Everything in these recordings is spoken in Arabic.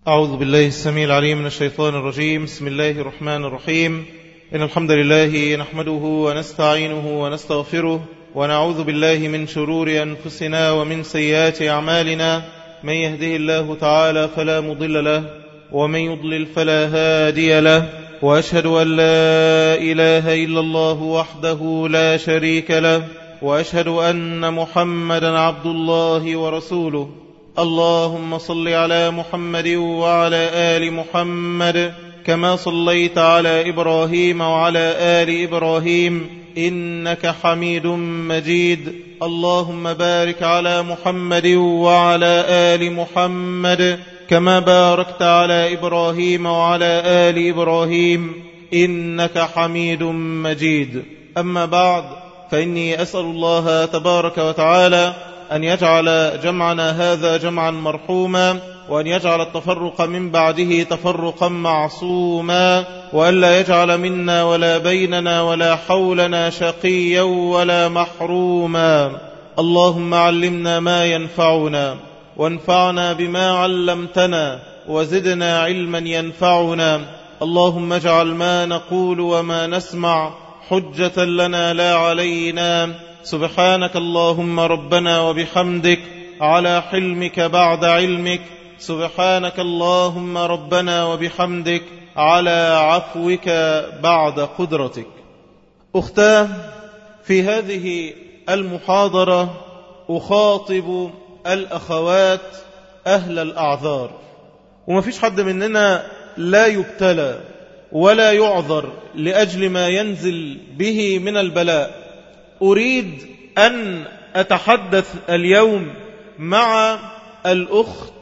أعوذ بالله السميع العليم من الشيطان الرجيم. بسم الله الرحمن الرحيم. إن الحمد لله نحمده ونستعينه ونستغفره ونعوذ بالله من شرور أنفسنا ومن سيئات أعمالنا. من يهده الله تعالى فلا مضل له ومن يضلل فلا هادي له، وأشهد أن لا إله إلا الله وحده لا شريك له، وأشهد أن محمدا عبد الله ورسوله. اللهم صل على محمد وعلى آل محمد كما صليت على إبراهيم وعلى آل إبراهيم إنك حميد مجيد. اللهم بارك على محمد وعلى آل محمد كما باركت على إبراهيم وعلى آل إبراهيم إنك حميد مجيد. أما بعد، فإني أسأل الله تبارك وتعالى أن يجعل جمعنا هذا جمعا مرحوما، وأن يجعل التفرق من بعده تفرقا معصوما، وأن لا يجعل منا ولا بيننا ولا حولنا شقيا ولا محروما. اللهم علمنا ما ينفعنا وانفعنا بما علمتنا وزدنا علما ينفعنا. اللهم اجعل ما نقول وما نسمع حجة لنا لا علينا. سبحانك اللهم ربنا وبحمدك على حلمك بعد علمك. سبحانك اللهم ربنا وبحمدك على عفوك بعد قدرتك. أختاه، في هذه المحاضرة أخاطب الأخوات أهل الأعذار، وما فيش حد مننا لا يبتلى ولا يعذر لأجل ما ينزل به من البلاء. أريد أن أتحدث اليوم مع الأخت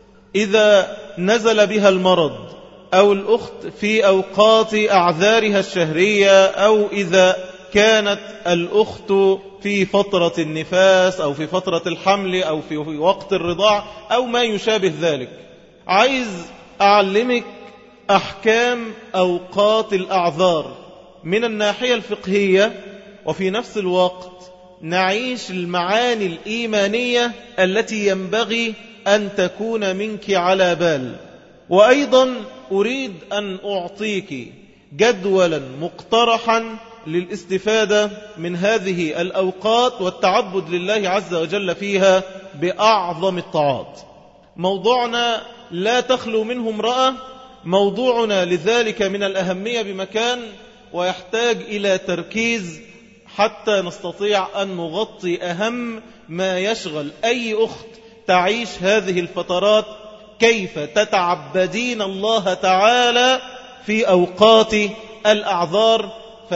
إذا نزل بها المرض، أو الأخت في أوقات أعذارها الشهرية، أو إذا كانت الأخت في فترة النفاس أو في فترة الحمل أو في وقت الرضاع أو ما يشابه ذلك. عايز أعلمك أحكام أوقات الأعذار من الناحية الفقهية، وفي نفس الوقت نعيش المعاني الإيمانية التي ينبغي أن تكون منك على بال. وأيضا أريد أن أعطيك جدولا مقترحا للاستفادة من هذه الأوقات والتعبد لله عز وجل فيها بأعظم الطاعات. موضوعنا لا تخلو منه امرأة، موضوعنا لذلك من الأهمية بمكان، ويحتاج إلى تركيز حتى نستطيع أن نغطي أهم ما يشغل أي أخت تعيش هذه الفترات. كيف تتعبدين الله تعالى في أوقات الأعذار،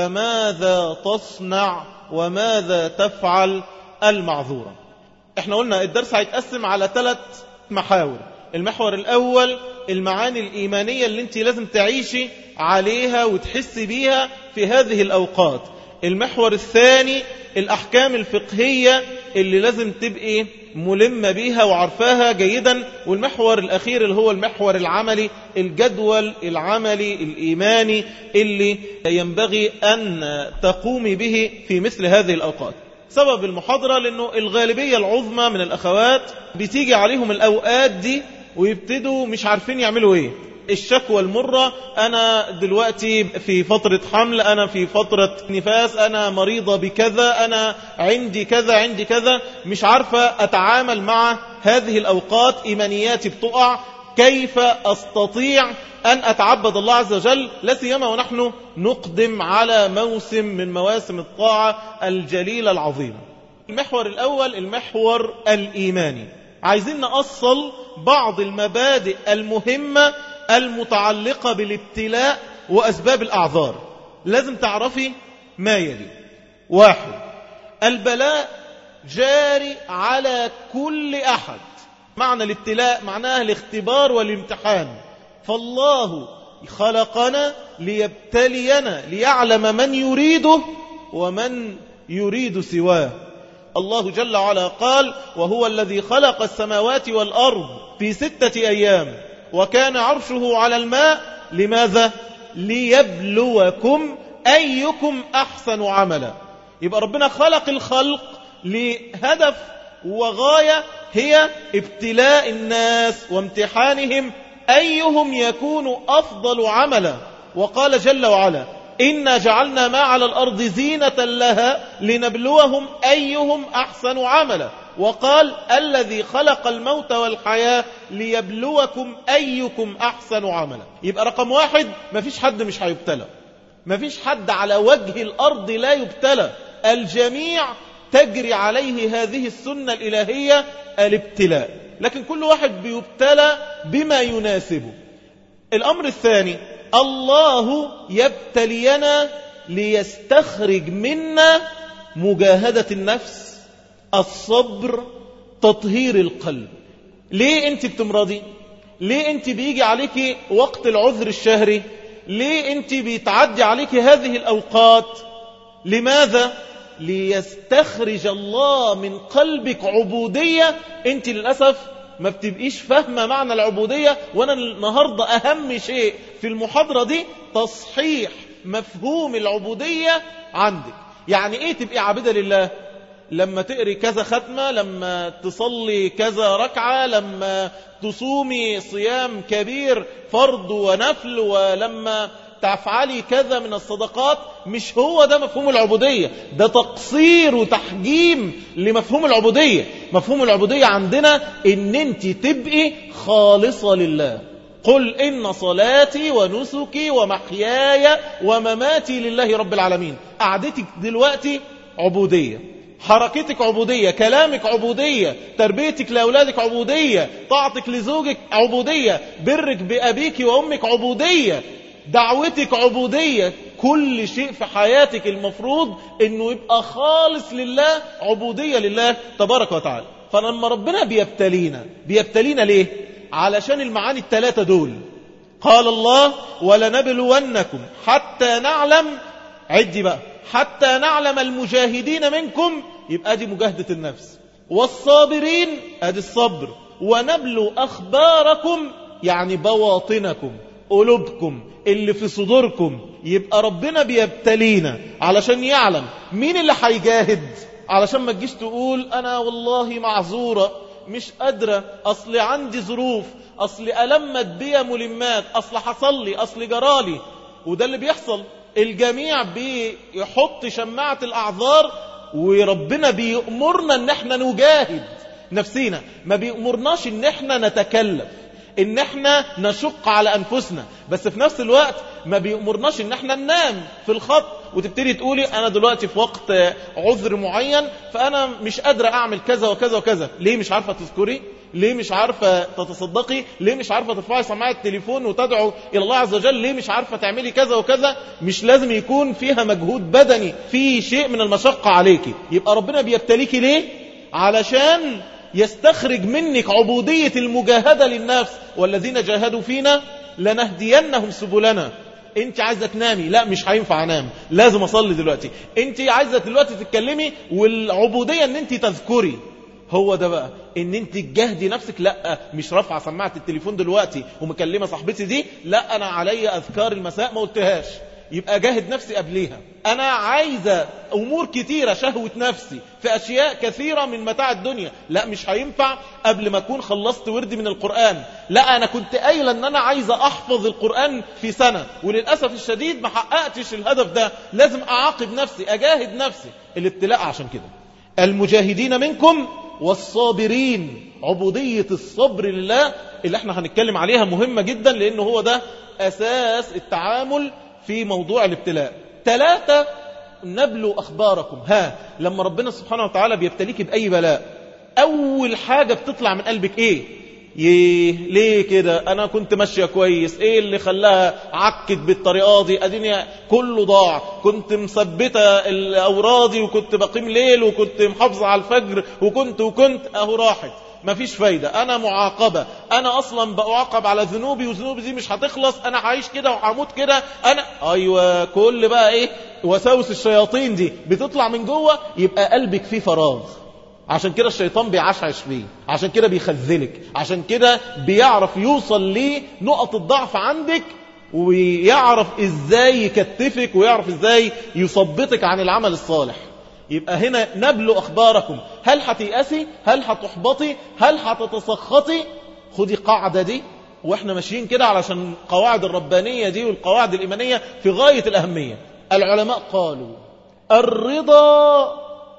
فماذا تصنع وماذا تفعل المعذورة. احنا قلنا الدرس هيتقسم على 3 محاور. المحور الأول المعاني الإيمانية اللي انت لازم تعيشي عليها وتحسي بيها في هذه الأوقات. المحور الثاني الأحكام الفقهية اللي لازم تبقي ملمة بيها وعرفاها جيدا. والمحور الأخير اللي هو المحور العملي، الجدول العملي الإيماني اللي ينبغي أن تقومي به في مثل هذه الأوقات. سبب المحاضرة لأنه الغالبية العظمى من الأخوات بتيجي عليهم الأوقات دي ويبتدوا مش عارفين يعملوا ايه. الشكوى المرة، أنا دلوقتي في فترة حمل، أنا في فترة نفاس، أنا مريضة بكذا، أنا عندي كذا عندي كذا، مش عارفة أتعامل مع هذه الأوقات، إيمانياتي بتقع. كيف أستطيع أن أتعبد الله عز وجل، لا سيما ونحن نقدم على موسم من مواسم الطاعة الجليلة العظيمة. المحور الأول المحور الإيماني. عايزين نأصل بعض المبادئ المهمة المتعلقة بالابتلاء وأسباب الأعذار. لازم تعرفي ما يلي. 1. البلاء جاري على كل أحد. معنى الابتلاء معناه الاختبار والامتحان. فالله خلقنا ليبتلينا ليعلم من يريده ومن يريد سواه. الله جل وعلا قال: وهو الذي خلق السماوات والأرض في 6 أيام وكان عرشه على الماء. لماذا؟ ليبلوكم أيكم أحسن عملا. يبقى ربنا خلق الخلق لهدف وغاية هي ابتلاء الناس وامتحانهم أيهم يكون أفضل عملا. وقال جل وعلا إنا جعلنا ما على الأرض زينة لها لنبلوهم أيهم أحسن عملا. وقال الذي خلق الموت والحياة ليبلوكم أيكم أحسن عملا. يبقى رقم واحد، مفيش حد مش هيبتلى، مفيش حد على وجه الأرض لا يبتلى، الجميع تجري عليه هذه السنة الإلهية الابتلاء، لكن كل واحد بيبتلى بما يناسبه. الأمر الثاني، الله يبتلينا ليستخرج منا مجاهدة النفس، الصبر، تطهير القلب. ليه انت بتمرضي؟ ليه انت بيجي عليك وقت العذر الشهري؟ ليه انت بيتعدي عليك هذه الأوقات؟ لماذا؟ ليستخرج الله من قلبك عبودية. انت للأسف ما بتبقيش فاهمة معنى العبودية، وانا النهاردة اهم شيء في المحاضرة دي تصحيح مفهوم العبودية عندك. يعني ايه تبقي عابدة لله؟ لما تقري كذا ختمة، لما تصلي كذا ركعة، لما تصومي صيام كبير فرض ونفل، ولما تفعلي كذا من الصدقات. مش هو ده مفهوم العبودية، ده تقصير وتحجيم لمفهوم العبودية. مفهوم العبودية عندنا ان انت تبقي خالصة لله. قل إن صلاتي ونسكي ومحياي ومماتي لله رب العالمين. قعدتك دلوقتي عبودية، حركتك عبودية، كلامك عبودية، تربيتك لأولادك عبودية، طاعتك لزوجك عبودية، برك بأبيك وأمك عبودية، دعوتك عبودية. كل شيء في حياتك المفروض انه يبقى خالص لله، عبودية لله تبارك وتعالى. فلما ربنا بيبتلينا ليه؟ علشان المعاني الثلاثة دول. قال الله ولنبلونكم حتى نعلم، عدي بقى، حتى نعلم المجاهدين منكم، يبقى دي مجاهدة النفس، والصابرين ادي الصبر، ونبلو أخباركم يعني بواطنكم، قلوبكم اللي في صدوركم. يبقى ربنا بيبتلينا علشان يعلم مين اللي هيجاهد، علشان ما تجيش تقول أنا والله معذورة مش قادرة، أصل عندي ظروف، أصل ألمت بيا ملمات، أصل حصل لي، أصل جرالي. وده اللي بيحصل، الجميع بيحط شماعة الأعذار، وربنا بيأمرنا ان احنا نجاهد نفسينا، ما بيأمرناش ان احنا نتكلف، ان احنا نشق على انفسنا. بس في نفس الوقت ما بيأمرناش ان احنا ننام في الخط وتبتدي تقولي انا دلوقتي في وقت عذر معين فانا مش قادرة اعمل كذا وكذا وكذا. ليه مش عارفة تذكري؟ ليه مش عارفة تتصدقي؟ ليه مش عارفة ترفعي سماعة التليفون وتدعو الى الله عز وجل؟ ليه مش عارفة تعملي كذا وكذا؟ مش لازم يكون فيها مجهود بدني، في شيء من المشقة عليكي. يبقى ربنا بيبتليكي ليه؟ علشان يستخرج منك عبودية المجاهدة للنفس. والذين جاهدوا فينا لنهدينهم سبلنا. انت عايزة تنامي، لا مش هينفع انام، لازم اصلي دلوقتي. انت عايزة دلوقتي تتكلمي، والعبودية ان انت تذكري. هو ده بقى ان انت تجاهدي نفسك. لا مش رافعه سماعه التليفون دلوقتي ومكلمه صاحبتي دي، لا انا علي اذكار المساء ما قلتهاش، يبقى جاهد نفسي قبليها. انا عايزه امور كتيره، شهوه نفسي في اشياء كثيره من متاع الدنيا، لا مش هينفع قبل ما اكون خلصت وردي من القران. لا انا كنت قايله ان انا عايزه احفظ القران في سنه، وللاسف الشديد ما حققتش الهدف ده، لازم اعاقب نفسي، اجاهد نفسي. الابتلاء عشان كده. المجاهدين منكم والصابرين، عبودية الصبر لله اللي احنا هنتكلم عليها مهمة جدا، لأنه هو ده أساس التعامل في موضوع الابتلاء. 3 نبلو أخباركم. لما ربنا سبحانه وتعالى بيبتليك بأي بلاء، أول حاجة بتطلع من قلبك إيه؟ ليه كده؟ أنا كنت ماشية كويس، إيه اللي خلاها عكت بالطريقة دي؟ أديني كله ضاع، كنت مثبتة الأورادي وكنت بقيم ليل وكنت محافظة على الفجر وكنت أهو راحت، مفيش فايدة، أنا معاقبة، أنا أصلا بأعاقب على ذنوبي وذنوبي دي مش هتخلص، أنا هعيش كده وهموت كده، أيوة كل بقى إيه وساوس الشياطين دي بتطلع من جوه، يبقى قلبك فيه فراغ. عشان كده الشيطان بيعشعش فيه، عشان كده بيخذلك، عشان كده بيعرف يوصل لنقط الضعف عندك، ويعرف ازاي يكتفك، ويعرف ازاي يثبطك عن العمل الصالح. يبقى هنا نبلو أخباركم. هل هتيأسي؟ هل هتحبطي؟ هل هتتسخطي؟ خدي قاعدة دي واحنا ماشيين كده علشان القواعد الربانية دي والقواعد الإيمانية في غاية الأهمية. العلماء قالوا الرضا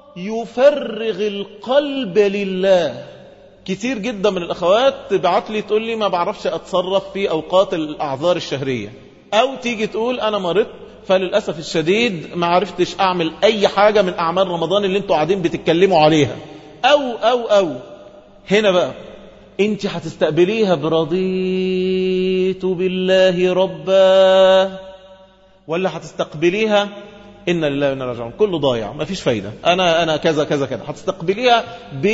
يفرغ القلب لله. كتير جدا من الأخوات تبعت لي تقول لي ما بعرفش أتصرف في أوقات الأعذار الشهرية، أو تيجي تقول أنا مرضت فللأسف الشديد ما عرفتش أعمل أي حاجة من أعمال رمضان اللي انتوا قاعدين بتتكلموا عليها، أو هنا بقى انت هتستقبليها برضيت بالله ربا، ولا هتستقبليها إن لله وإنا إليه راجعون كله ضايع ما فيش فايدة، أنا كذا كذا كذا؟ هتستقبليها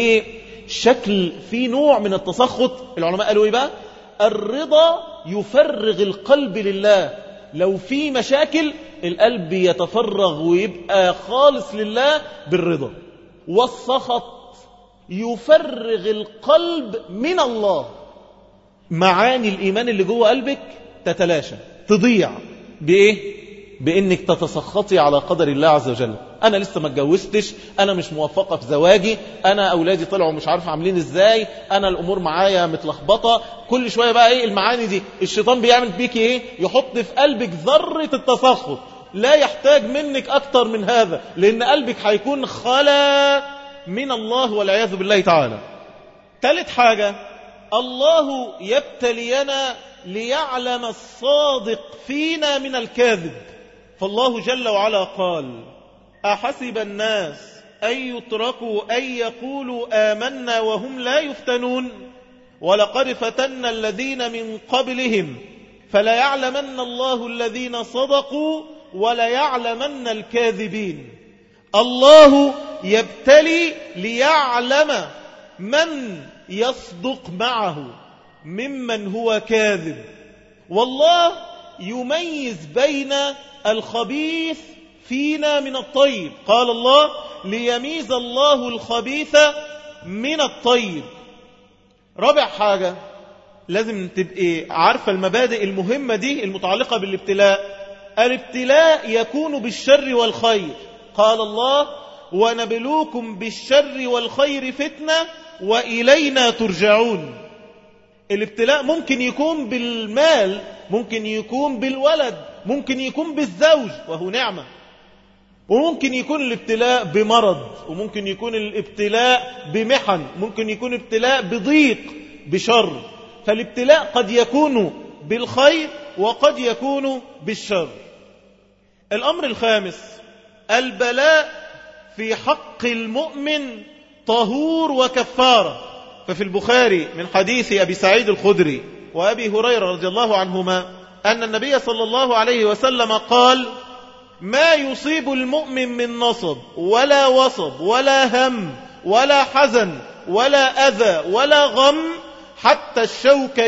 بشكل في نوع من التسخط. العلماء قالوا إيه بقى؟ الرضا يفرغ القلب لله. لو في مشاكل القلب يتفرغ ويبقى خالص لله بالرضا. والسخط يفرغ القلب من الله. معاني الإيمان اللي جوه قلبك تتلاشى تضيع بإيه؟ بإنك تتسخطي على قدر الله عز وجل. أنا لسه ما اتجوزتش، أنا مش موفقة في زواجي، أنا أولادي طلعوا مش عارف عاملين إزاي، أنا الأمور معايا متلخبطة. كل شوية بقى إيه المعاني دي؟ الشيطان بيعمل بيكي إيه؟ يحط في قلبك ذرة التسخط. لا يحتاج منك أكتر من هذا، لأن قلبك هيكون خلا من الله والعياذ بالله تعالى. ثالث حاجة، الله يبتلينا ليعلم الصادق فينا من الكاذب. فالله جل وعلا قال أحسب الناس أن يتركوا أن يقولوا آمنا وهم لا يفتنون ولقد فتنا الذين من قبلهم فلا يعلمن الله الذين صدقوا ولا يعلمن الكاذبين. الله يبتلي ليعلم من يصدق معه ممن هو كاذب، والله يميز بين الخبيث فينا من الطيب. قال الله ليميز الله الخبيث من الطيب. رابع حاجة لازم تبقى عارفة المبادئ المهمة دي المتعلقة بالابتلاء. الابتلاء يكون بالشر والخير. قال الله ونبلوكم بالشر والخير فتنة وإلينا ترجعون. الابتلاء ممكن يكون بالمال، ممكن يكون بالولد، ممكن يكون بالزوج وهو نعمة، وممكن يكون الابتلاء بمرض، وممكن يكون الابتلاء بمحن، ممكن يكون ابتلاء بضيق بشر. فالابتلاء قد يكون بالخير وقد يكون بالشر. الأمر الخامس، البلاء في حق المؤمن طهور وكفارة. ففي البخاري من حديث أبي سعيد الخدري وأبي هريرة رضي الله عنهما أن النبي صلى الله عليه وسلم قال ما يصيب المؤمن من نصب ولا وصب ولا هم ولا حزن ولا أذى ولا غم حتى الشوك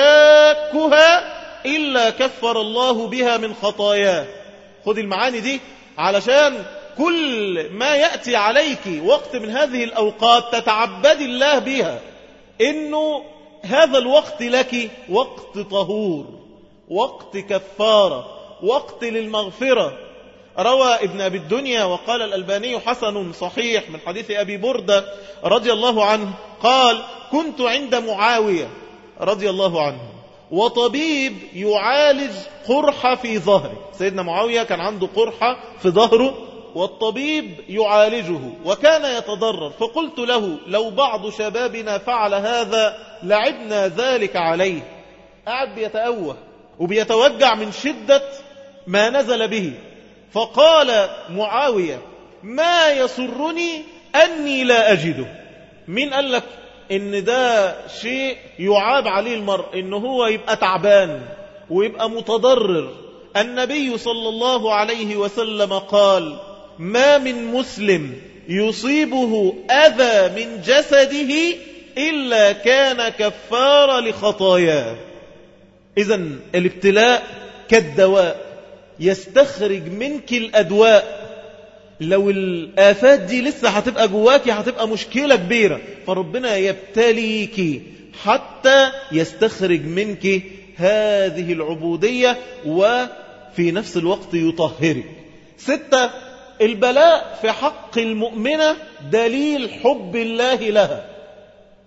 يشاكها إلا كفر الله بها من خطاياه. خذ المعاني دي علشان كل ما يأتي عليك وقت من هذه الأوقات تتعبد الله بها، إنه هذا الوقت لك وقت طهور، وقت كفارة، وقت للمغفرة. روى ابن أبي الدنيا وقال الألباني حسن صحيح من حديث أبي بردة رضي الله عنه قال كنت عند معاوية رضي الله عنه وطبيب يعالج قرحة في ظهره. سيدنا معاوية كان عنده قرحة في ظهره والطبيب يعالجه وكان يتضرر، فقلت له لو بعض شبابنا فعل هذا لعبنا ذلك عليه. قاعد بيتأوه وبيتوجع من شدة ما نزل به. فقال معاوية ما يسرني أني لا أجده. مين قال لك إن ده شيء يعاب عليه المرء إنه هو يبقى تعبان ويبقى متضرر؟ النبي صلى الله عليه وسلم قال ما من مسلم يصيبه أذى من جسده إلا كان كفارة لخطاياه. إذن الابتلاء كالدواء يستخرج منك الأدواء. لو الآفات دي لسه هتبقى جواكي هتبقى مشكلة كبيرة، فربنا يبتليك حتى يستخرج منك هذه العبودية وفي نفس الوقت يطهرك. 6، البلاء في حق المؤمنة دليل حب الله لها.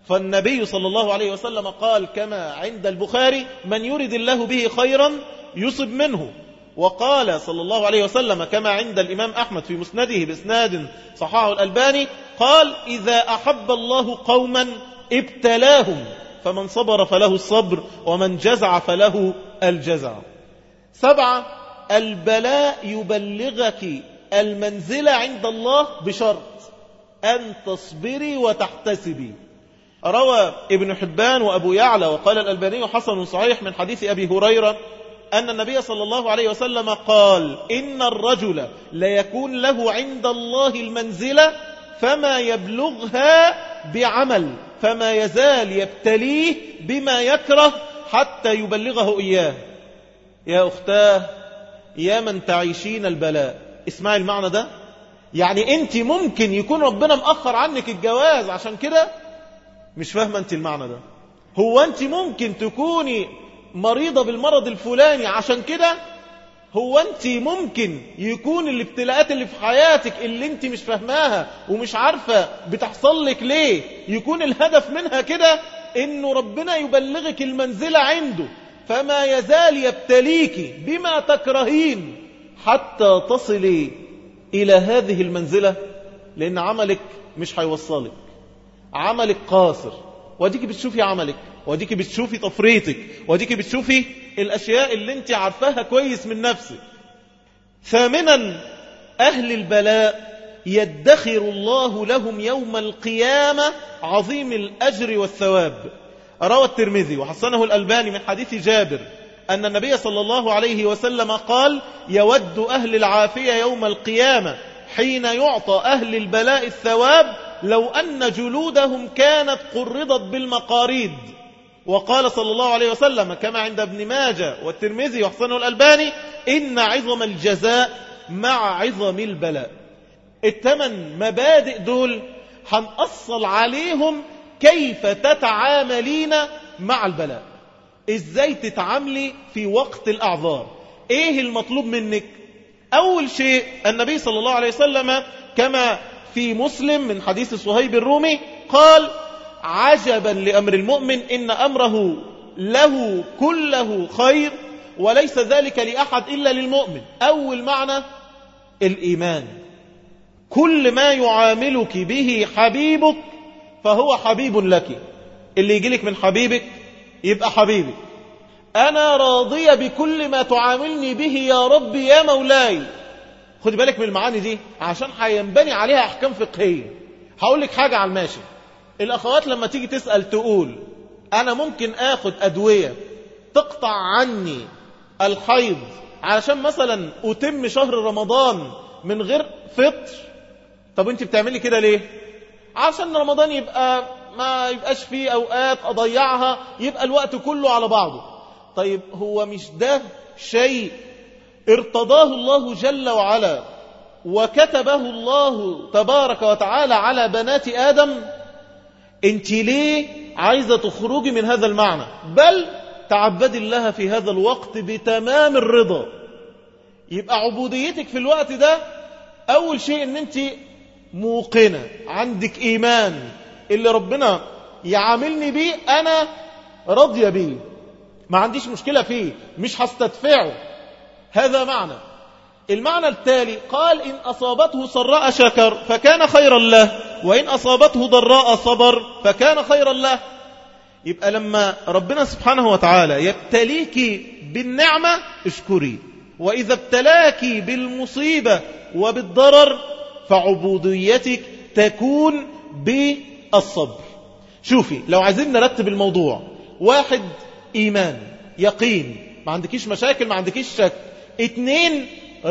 فالنبي صلى الله عليه وسلم قال كما عند البخاري: من يرد الله به خيرا يصب منه. وقال صلى الله عليه وسلم كما عند الإمام أحمد في مسنده بإسناد صححه الألباني قال: إذا أحب الله قوما ابتلاهم، فمن صبر فله الصبر ومن جزع فله الجزع. 7. البلاء يبلغك المنزلة عند الله بشرط أن تصبري وتحتسبي. روى ابن حبان وأبو يعلى وقال الألباني حسن صحيح من حديث أبي هريرة أن النبي صلى الله عليه وسلم قال: إن الرجل ليكون له عند الله المنزلة فما يبلغها بعمل، فما يزال يبتليه بما يكره حتى يبلغه إياه. يا أختاه، يا من تعيشين البلاء، اسمعي المعنى ده. يعني أنت ممكن يكون ربنا مأخر عنك الجواز عشان كده، مش فاهمة أنت المعنى ده. هو أنت ممكن تكوني مريضة بالمرض الفلاني عشان كده. هو أنت ممكن يكون الابتلاءات اللي في حياتك اللي أنت مش فاهماها ومش عارفة بتحصل لك ليه، يكون الهدف منها كده إنه ربنا يبلغك المنزلة عنده، فما يزال يبتليك بما تكرهين حتى تصلي إلى هذه المنزلة، لأن عملك مش هيوصلك، عملك قاصر، وديك بتشوفي عملك، وديك بتشوفي تفريطك، وديك بتشوفي الأشياء اللي انت عارفاها كويس من نفسك. 8. أهل البلاء يدخر الله لهم يوم القيامة عظيم الأجر والثواب. روى الترمذي وحسنه الألباني من حديث جابر أن النبي صلى الله عليه وسلم قال: يود أهل العافية يوم القيامة حين يعطى أهل البلاء الثواب لو أن جلودهم كانت قرضت بالمقاريد. وقال صلى الله عليه وسلم كما عند ابن ماجه والترمذي وحسنه الألباني: إن عظم الجزاء مع عظم البلاء. 8 مبادئ دول هنأصل عليهم كيف تتعاملين مع البلاء، إزاي تتعاملي في وقت الأعذار، إيه المطلوب منك. أول شيء النبي صلى الله عليه وسلم كما في مسلم من حديث صهيب الرومي قال: عجبا لأمر المؤمن إن أمره له كله خير وليس ذلك لأحد إلا للمؤمن. أول معنى الإيمان، كل ما يعاملك به حبيبك فهو حبيب لك. اللي يجيلك من حبيبك يبقى حبيبك. أنا راضية بكل ما تعاملني به يا رب يا مولاي. خد بالك من المعاني دي عشان هينبني عليها أحكام فقهية. هقول لك حاجة على الماشي. الأخوات لما تيجي تسأل تقول: أنا ممكن آخد أدوية تقطع عني الحيض علشان مثلا أتم شهر رمضان من غير فطر. طب أنت بتعملي كده ليه؟ عشان رمضان يبقى ما يبقاش فيه أوقات أضيعها، يبقى الوقت كله على بعضه. طيب هو مش ده شيء ارتضاه الله جل وعلا وكتبه الله تبارك وتعالى على بنات آدم؟ انت ليه عايزة تخرجي من هذا المعنى؟ بل تعبدي الله في هذا الوقت بتمام الرضا. يبقى عبوديتك في الوقت ده أول شيء ان انت موقنة، عندك إيمان، اللي ربنا يعاملني بيه أنا راضية بيه، ما عنديش مشكلة فيه، مش هستدفعه. هذا معنى. المعنى التالي قال: إن أصابته سراء شكر فكان خيرا له، وإن أصابته ضراء صبر فكان خيرا له. يبقى لما ربنا سبحانه وتعالى يبتليك بالنعمة اشكري، وإذا ابتلاك بالمصيبة وبالضرر فعبوديتك تكون بالصبر. شوفي، لو عايزين نرتب الموضوع: 1 إيمان يقين، ما عندكيش مشاكل، ما عندكيش شك. 2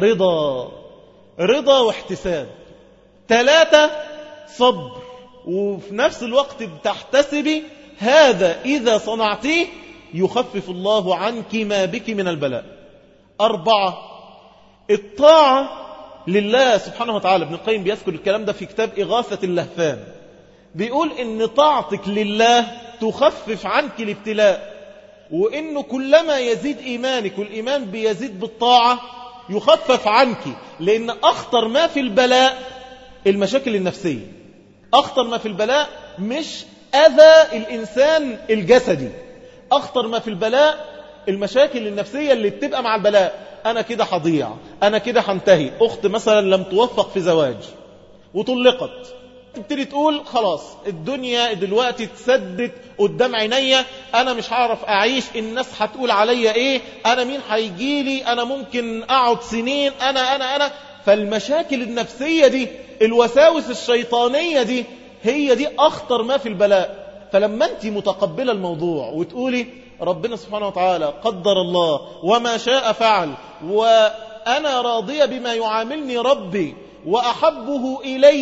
رضا واحتساب. 3 صبر، وفي نفس الوقت بتحتسبي. هذا إذا صنعتيه يخفف الله عنك ما بك من البلاء. 4 الطاعة لله سبحانه وتعالى. ابن القيم بيذكر الكلام ده في كتاب إغاثة اللهفان، بيقول إن طاعتك لله تخفف عنك الابتلاء، وإنه كلما يزيد إيمانك والإيمان بيزيد بالطاعة يخفف عنك. لأن أخطر ما في البلاء المشاكل النفسية، أخطر ما في البلاء مش أذى الإنسان الجسدي. أخطر ما في البلاء المشاكل النفسية اللي بتبقى مع البلاء. أنا كده هضيع، أنا كده هنتهي. أخت مثلا لم توفق في زواج وطلقت، تبتدي تقول خلاص الدنيا دلوقتي تسدت قدام عينيا، أنا مش هعرف أعيش، الناس هتقول عليا إيه، أنا مين هيجيلي، أنا ممكن أقعد سنين، أنا. فالمشاكل النفسية دي، الوساوس الشيطانية دي، هي دي أخطر ما في البلاء. فلما أنت متقبلة الموضوع وتقولي ربنا سبحانه وتعالى قدر الله وما شاء فعل، وأنا راضية بما يعاملني ربي، وأحبه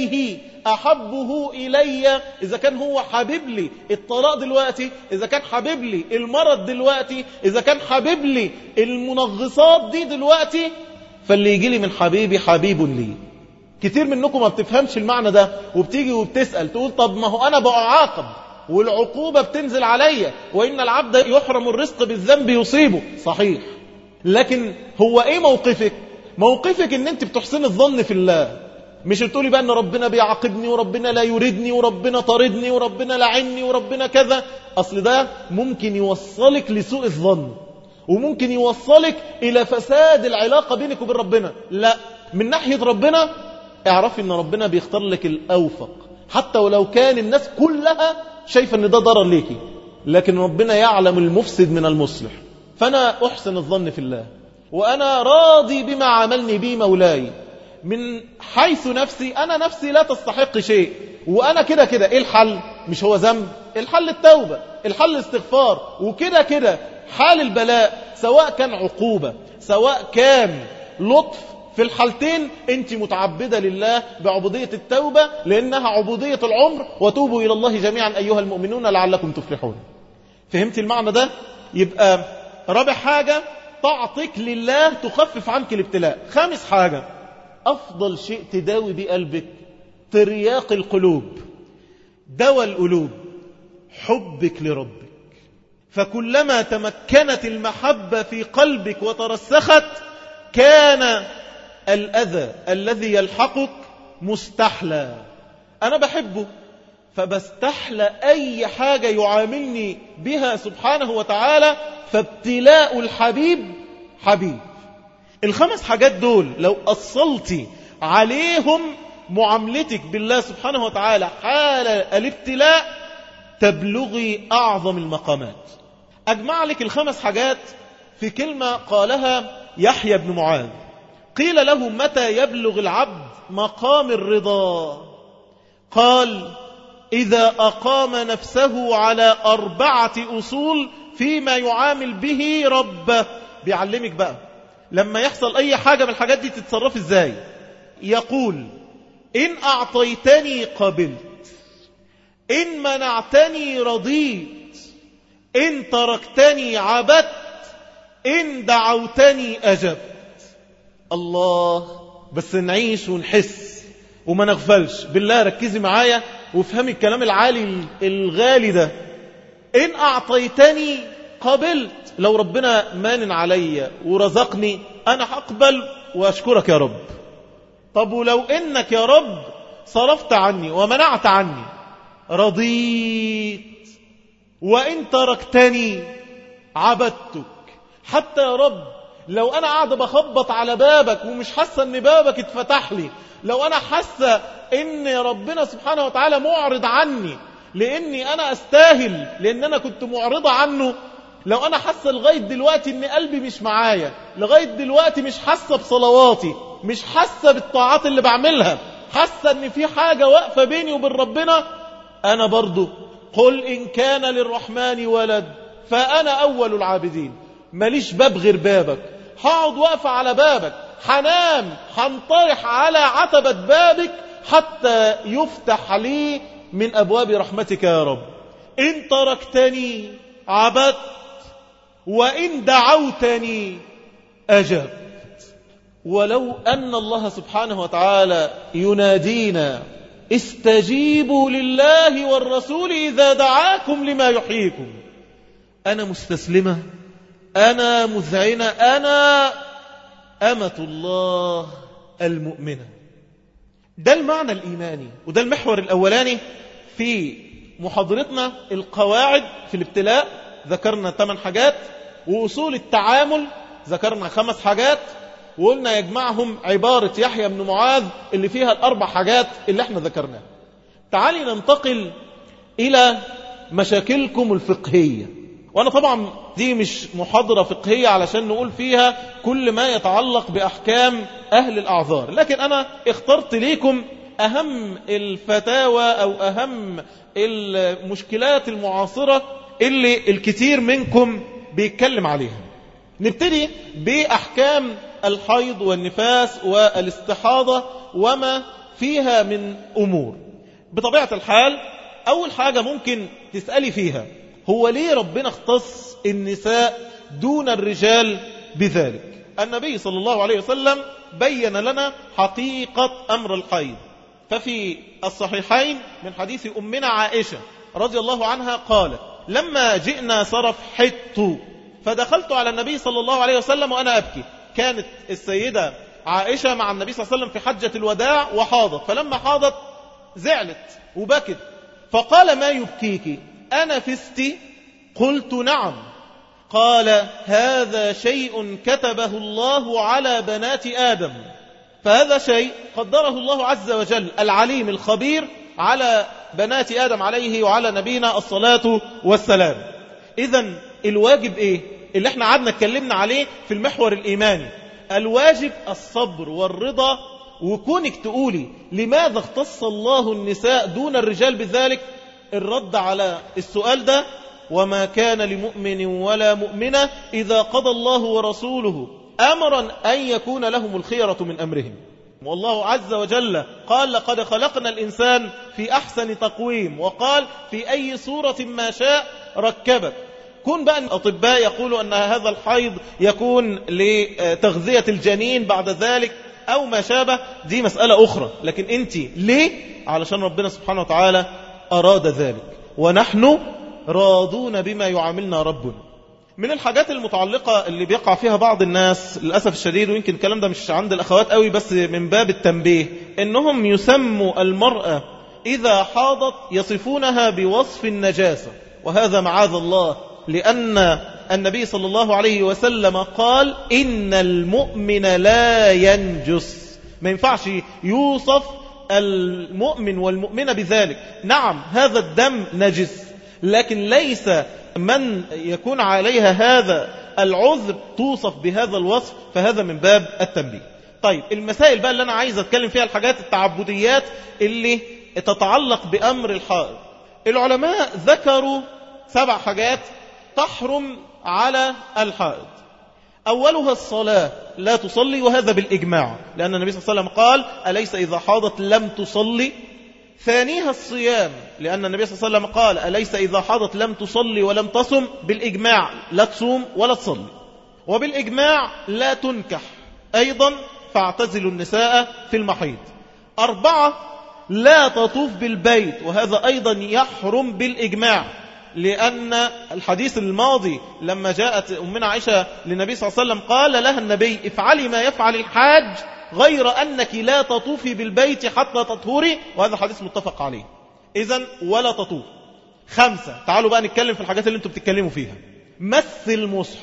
إلي إذا كان هو حبيب لي الطلاق دلوقتي، إذا كان حبيب لي المرض دلوقتي، إذا كان حبيب لي المنغصات دي دلوقتي، فاللي يجي لي من حبيبي حبيب لي. كتير منكم ما بتفهمش المعنى ده، وبتيجي وبتسأل تقول طب ما هو أنا بعاقب والعقوبة بتنزل عليا، وإن العبد يحرم الرزق بالذنب يصيبه. صحيح، لكن هو إيه موقفك؟ موقفك إن أنت بتحسن الظن في الله، مش بتقولي بقى إن ربنا بيعاقبني وربنا لا يريدني وربنا طاردني وربنا لعني وربنا كذا. أصل ده ممكن يوصلك لسوء الظن، وممكن يوصلك إلى فساد العلاقة بينك وبين ربنا. لا، من ناحية ربنا اعرفي إن ربنا بيختار لك الأوفق، حتى ولو كان الناس كلها شايفة إن ده ضرر ليكي، لكن ربنا يعلم المفسد من المصلح. فأنا أحسن الظن في الله، وأنا راضي بما عملني به مولاي. من حيث نفسي، أنا نفسي لا تستحق شيء، وأنا كده إيه الحل؟ مش هو ذنب؟ الحل التوبة، الحل الاستغفار. وكده حال البلاء سواء كان عقوبة سواء كان لطف، في الحالتين أنت متعبدة لله بعبودية التوبة، لأنها عبودية العمر. وتوبوا إلى الله جميعا أيها المؤمنون لعلكم تفلحون. فهمت المعنى ده؟ يبقى رابع حاجة، طاعتك لله تخفف عنك الابتلاء. خامس حاجة، أفضل شيء تداوي بيه قلبك، ترياق القلوب، دواء القلوب، حبك لربك. فكلما تمكنت المحبة في قلبك وترسخت، كان الأذى الذي يلحقك مستحلى. أنا بحبه فبستحلى أي حاجة يعاملني بها سبحانه وتعالى، فابتلاء الحبيب حبيب. الخمس حاجات دول لو أصلتي عليهم معاملتك بالله سبحانه وتعالى حال الابتلاء، تبلغي أعظم المقامات. أجمع لك الخمس حاجات في كلمة قالها يحيى بن معاذ. قيل له متى يبلغ العبد مقام الرضا؟ قال إذا أقام نفسه على 4 أصول فيما يعامل به ربه. بيعلمك بقى لما يحصل أي حاجة من الحاجات دي تتصرف إزاي. يقول إن أعطيتني قبلت، إن منعتني رضيت، إن تركتني عبدت، إن دعوتني أجبت. الله، بس نعيش ونحس وما نغفلش. بالله ركزي معايا وافهمي الكلام العالي الغالي ده. إن أعطيتني قبلت، لو ربنا مانن علي ورزقني أنا هقبل وأشكرك يا رب. طب ولو إنك يا رب صرفت عني ومنعت عني، رضيت. وإن تركتني عبدتك. حتى يا رب لو أنا قاعد بخبط على بابك ومش حاسة أن بابك اتفتح لي، لو أنا حاسة أن ربنا سبحانه وتعالى معرض عني لأني أنا أستاهل لأن أنا كنت معرضة عنه، لو أنا حاسة لغاية دلوقتي أن قلبي مش معايا، لغاية دلوقتي مش حاسة بصلواتي، مش حاسة بالطاعات اللي بعملها، حاسة أن في حاجة واقفة بيني وبين ربنا، أنا برضو قل إن كان للرحمن ولد فأنا أول العابدين. ماليش باب غير بابك، هقعد واقفة على بابك، حنام هنطرح على عتبة بابك حتى يفتح لي من أبواب رحمتك يا رب. إن تركتني عبدت، وإن دعوتني أجبت. ولو أن الله سبحانه وتعالى ينادينا استجيبوا لله والرسول إذا دعاكم لما يحييكم، أنا مستسلمة، أنا مذعنة، أنا أمة الله المؤمنة. ده المعنى الإيماني، وده المحور الأولاني في محاضرتنا القواعد في الابتلاء ذكرنا 8 حاجات، وأصول التعامل ذكرنا 5 حاجات، وقلنا يجمعهم عبارة يحيى بن معاذ اللي فيها ال4 حاجات اللي احنا ذكرناها. تعالي ننتقل إلى مشاكلكم الفقهية. وأنا طبعا دي مش محاضرة فقهية علشان نقول فيها كل ما يتعلق بأحكام أهل الأعذار، لكن أنا اخترت ليكم أهم الفتاوى أو أهم المشكلات المعاصرة اللي الكثير منكم بيتكلم عليها. نبتدي بأحكام الحيض والنفاس والاستحاضة وما فيها من أمور. بطبيعة الحال أول حاجة ممكن تسألي فيها هو ليه ربنا اختص النساء دون الرجال بذلك؟ النبي صلى الله عليه وسلم بين لنا حقيقة أمر الحيض، ففي الصحيحين من حديث أمنا عائشة رضي الله عنها قالت: لما جئنا صرف حط فدخلت على النبي صلى الله عليه وسلم وأنا أبكي. كانت السيدة عائشة مع النبي صلى الله عليه وسلم في حجة الوداع وحاضت، فلما حاضت زعلت وبكت، فقال: ما يبكيك؟ أنا فستي؟ قلت: نعم. قال: هذا شيء كتبه الله على بنات آدم، فهذا شيء قدره الله عز وجل العليم الخبير على بنات آدم عليه وعلى نبينا الصلاة والسلام. إذن الواجب إيه اللي احنا عادنا اتكلمنا عليه في المحور الإيماني؟ الواجب الصبر والرضا. وكونك تقولي لماذا اختص الله النساء دون الرجال بذلك، الرد على السؤال ده: وما كان لمؤمن ولا مؤمنة إذا قضى الله ورسوله أمرا أن يكون لهم الخيرة من أمرهم. والله عز وجل قال: لقد خلقنا الإنسان في أحسن تقويم، وقال: في أي صورة ما شاء ركبك. كون بقى الأطباء يقولوا أن هذا الحيض يكون لتغذية الجنين بعد ذلك أو ما شابه، دي مسألة أخرى، لكن أنت ليه؟ علشان ربنا سبحانه وتعالى أراد ذلك، ونحن راضون بما يعاملنا ربنا. من الحاجات المتعلقة اللي بيقع فيها بعض الناس للأسف الشديد، ويمكن الكلام ده مش عند الأخوات قوي بس من باب التنبيه، إنهم يسموا المرأة إذا حاضت يصفونها بوصف النجاسة، وهذا معاذ الله، لأن النبي صلى الله عليه وسلم قال: إن المؤمن لا ينجس. ما ينفعش يوصف المؤمن والمؤمنة بذلك. نعم هذا الدم نجس، لكن ليس من يكون عليها هذا العذر توصف بهذا الوصف، فهذا من باب التنبيه. طيب المسائل بقى اللي أنا عايز أتكلم فيها الحاجات التعبديات اللي تتعلق بأمر الحائض. العلماء ذكروا 7 حاجات تحرم على الحائض. أولها الصلاة، لا تصلي، وهذا بالإجماع، لأن النبي صلى الله عليه وسلم قال: أليس إذا حاضت لم تصلي؟ ثانيها الصيام، لأن النبي صلى الله عليه وسلم قال: أليس إذا حاضت لم تصلي ولم تصم؟ بالإجماع لا تصوم ولا تصلي. وبالإجماع لا تنكح أيضا، فاعتزلوا النساء في المحيض. 4 لا تطوف بالبيت، وهذا أيضا يحرم بالإجماع، لأن الحديث الماضي لما جاءت أمنا عائشة للنبي صلى الله عليه وسلم قال لها النبي: افعلي ما يفعل الحاج غير أنك لا تطوفي بالبيت حتى تطهري، وهذا حديث متفق عليه. إذن ولا تطوف. 5 تعالوا بقى نتكلم في الحاجات اللي انتم بتتكلموا فيها. مس المصحف،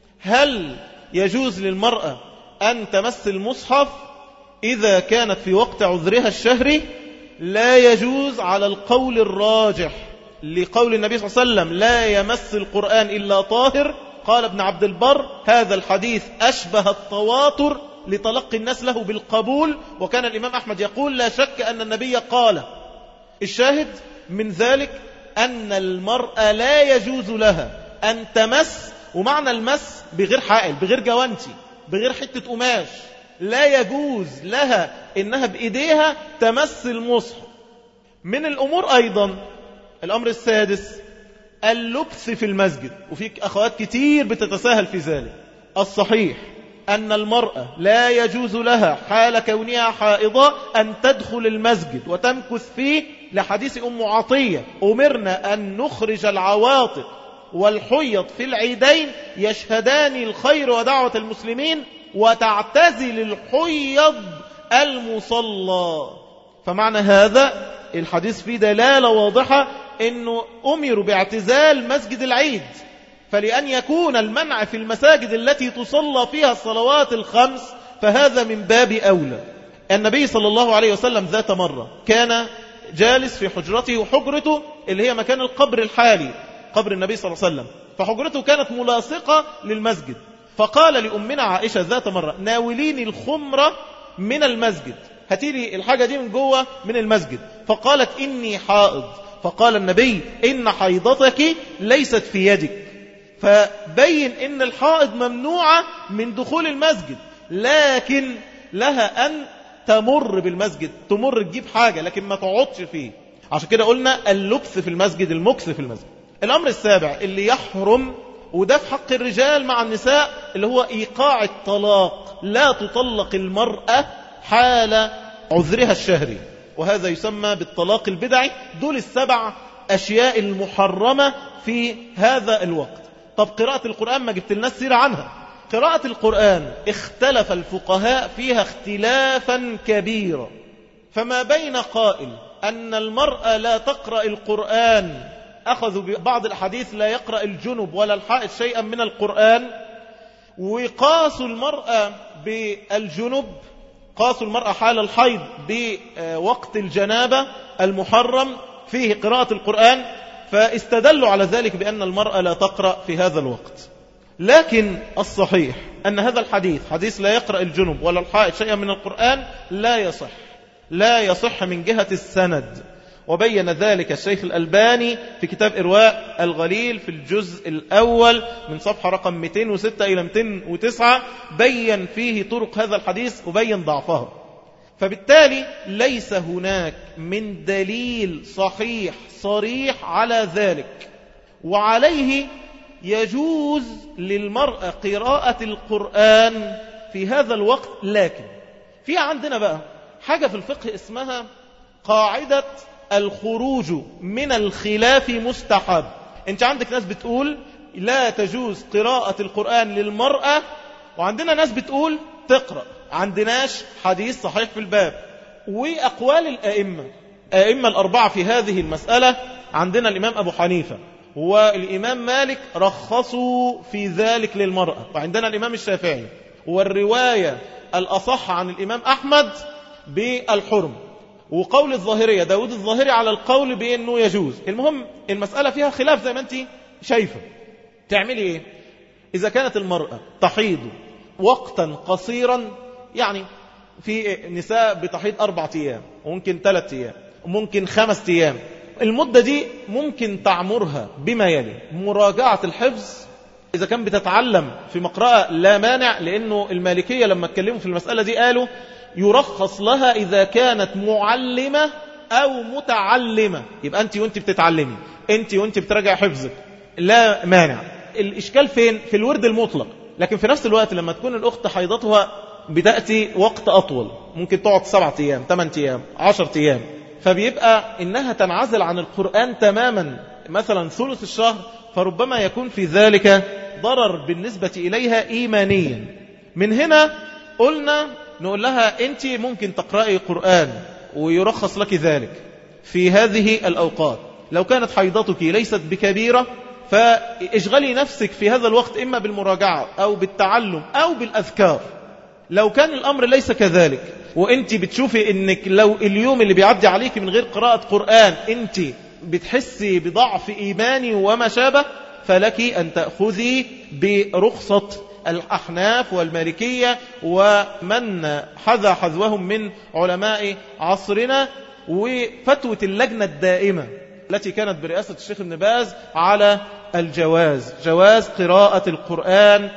هل يجوز للمرأة أن تمس المصحف إذا كانت في وقت عذرها الشهري؟ لا يجوز على القول الراجح، لقول النبي صلى الله عليه وسلم: لا يمس القرآن إلا طاهر. قال ابن عبد البر: هذا الحديث أشبه التواتر لتلقي الناس له بالقبول، وكان الإمام أحمد يقول: لا شك أن النبي قال. الشاهد من ذلك أن المرأة لا يجوز لها أن تمس، ومعنى المس بغير حائل، بغير جوانتي، بغير حتة قماش، لا يجوز لها إنها بإيديها تمس المصحف. من الأمور أيضا الأمر السادس اللبس في المسجد، وفي أخوات كتير بتتساهل في ذلك. الصحيح أن المرأة لا يجوز لها حال كونها حائضة أن تدخل المسجد وتمكث فيه، لحديث أم عطية: أمرنا أن نخرج العواتق والحيض في العيدين يشهدان الخير ودعوة المسلمين، وتعتزل الحيض المصلى. فمعنى هذا الحديث فيه دلالة واضحة أنه أمروا باعتزال مسجد العيد، فلأن يكون المنع في المساجد التي تصلى فيها الصلوات الخمس فهذا من باب أولى. النبي صلى الله عليه وسلم ذات مرة كان جالس في حجرته، وحجرته اللي هي مكان القبر الحالي قبر النبي صلى الله عليه وسلم، فحجرته كانت ملاصقة للمسجد، فقال لأمنا عائشة ذات مرة ناوليني الخمرة من المسجد، هاتيلي الحاجة دي من جوه من المسجد، فقالت إني حائض، فقال النبي إن حيضتك ليست في يدك، فبين إن الحائض ممنوعة من دخول المسجد، لكن لها أن تمر بالمسجد، تمر تجيب حاجة لكن ما تقعدش فيه. عشان كده قلنا اللبث في المسجد، المكث في المسجد. الأمر السابع اللي يحرم، وده في حق الرجال مع النساء، اللي هو إيقاع الطلاق. لا تطلق المرأة حال عذرها الشهري، وهذا يسمى بالطلاق البدعي. دول السبع أشياء المحرمة في هذا الوقت. طب قراءة القرآن ما جبت لنا السيرة عنها. قراءة القرآن اختلف الفقهاء فيها اختلافا كبيرا، فما بين قائل أن المرأة لا تقرأ القرآن، أخذوا ببعض الحديث لا يقرأ الجنب ولا الحائض شيئا من القرآن، وقاسوا المرأة بالجنب، قاسوا المرأة حال الحيض بوقت الجنابة المحرم فيه قراءة القرآن، فاستدلوا على ذلك بأن المرأة لا تقرأ في هذا الوقت. لكن الصحيح أن هذا الحديث، حديث لا يقرأ الجنب ولا الحائض شيئا من القرآن، لا يصح من جهة السند، وبين ذلك الشيخ الألباني في كتاب إرواء الغليل في الجزء الأول من صفحة رقم 206 إلى 209، بين فيه طرق هذا الحديث وبين ضعفه. فبالتالي ليس هناك من دليل صحيح صريح على ذلك، وعليه يجوز للمرأة قراءة القرآن في هذا الوقت. لكن في عندنا بقى حاجة في الفقه اسمها قاعدة الخروج من الخلاف مستحب. انت عندك ناس بتقول لا تجوز قراءة القرآن للمرأة، وعندنا ناس بتقول تقرأ. عندناش حديث صحيح في الباب. وأقوال الأئمة الأربعة في هذه المسألة، عندنا الإمام أبو حنيفة والإمام مالك رخصوا في ذلك للمرأة، وعندنا الإمام الشافعي، والرواية الأصح عن الإمام أحمد بالحرم، وقول الظاهرية داود الظاهري على القول بأنه يجوز. المهم المسألة فيها خلاف زي ما أنت شايفة. تعملي إيه إذا كانت المرأة تحيض وقتا قصيرا؟ يعني في نساء بتحيض 4 أيام، وممكن 3 أيام، وممكن 5 أيام. المدة دي ممكن تعمرها بما يلي: مراجعة الحفظ، إذا كان بتتعلم في مقرأة لا مانع، لأنه المالكية لما اتكلموا في المسألة دي قالوا يرخص لها إذا كانت معلمة أو متعلمة. يبقى أنت وأنت بتتعلمي، أنت وأنت بتراجع حفظك، لا مانع. الإشكال فين؟ في الورد المطلق. لكن في نفس الوقت لما تكون الأخت حيضتها بتأتي وقت أطول، ممكن تقعد 7 أيام 8 أيام 10 أيام، فبيبقى إنها تنعزل عن القرآن تماما، مثلا ثلث الشهر، فربما يكون في ذلك ضرر بالنسبة إليها إيمانيا. من هنا قلنا نقول لها أنت ممكن تقرأي قرآن ويرخص لك ذلك في هذه الأوقات. لو كانت حيضتك ليست بكبيرة فاشغلي نفسك في هذا الوقت إما بالمراجعة أو بالتعلم أو بالأذكار. لو كان الأمر ليس كذلك، وانت بتشوفي انك لو اليوم اللي بيعدي عليك من غير قراءة قرآن انت بتحسي بضعف إيماني وما شابه، فلك أن تأخذي برخصة الأحناف والمالكية ومن حذا حذوهم من علماء عصرنا، وفتوى اللجنة الدائمة التي كانت برئاسة الشيخ ابن باز على الجواز، جواز قراءة القرآن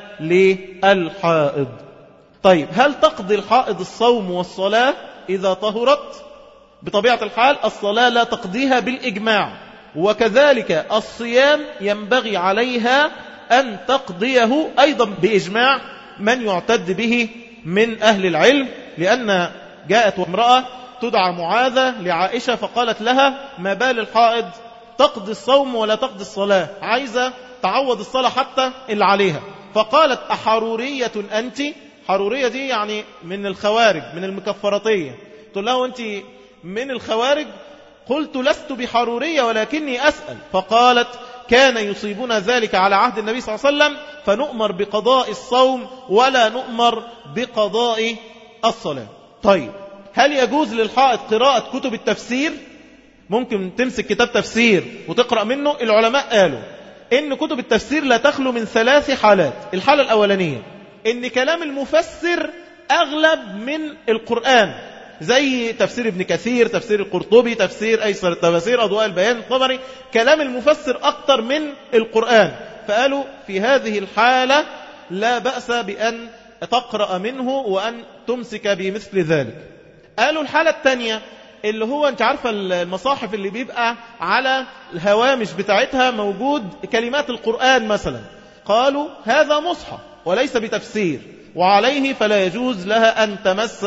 للحائض. طيب هل تقضي الحائض الصوم والصلاة إذا طهرت؟ بطبيعة الحال الصلاة لا تقضيها بالإجماع، وكذلك الصيام ينبغي عليها أن تقضيه أيضا بإجماع من يعتد به من أهل العلم. لأن جاءت امرأة تدعى معاذة لعائشة فقالت لها: ما بال الحائض تقضي الصوم ولا تقضي الصلاة، عايزة تعوض الصلاة حتى اللي عليها. فقالت: أحرورية أنت؟ حرورية دي يعني من الخوارج، من المكفرطية. تقول له: أنت من الخوارج؟ قلت لست بحرورية ولكني أسأل. فقالت كان يصيبنا ذلك على عهد النبي صلى الله عليه وسلم، فنؤمر بقضاء الصوم ولا نؤمر بقضاء الصلاة. طيب هل يجوز للحائض قراءة كتب التفسير؟ ممكن تمسك كتاب تفسير وتقرأ منه. العلماء قالوا إن كتب التفسير لا تخلو من 3 حالات. الحالة الأولانية إن كلام المفسر أغلب من القرآن، زي تفسير ابن كثير، تفسير القرطبي، تفسير أيسر التفاسير، أضواء البيان، الطبري، كلام المفسر أكتر من القرآن. فقالوا في هذه الحالة لا بأس بأن تقرأ منه وأن تمسك بمثل ذلك. قالوا الحالة الثانية اللي هو انت عارفة المصاحف اللي بيبقى على الهوامش بتاعتها موجود كلمات القرآن مثلا، قالوا هذا مصحف وليس بتفسير، وعليه فلا يجوز لها أن تمس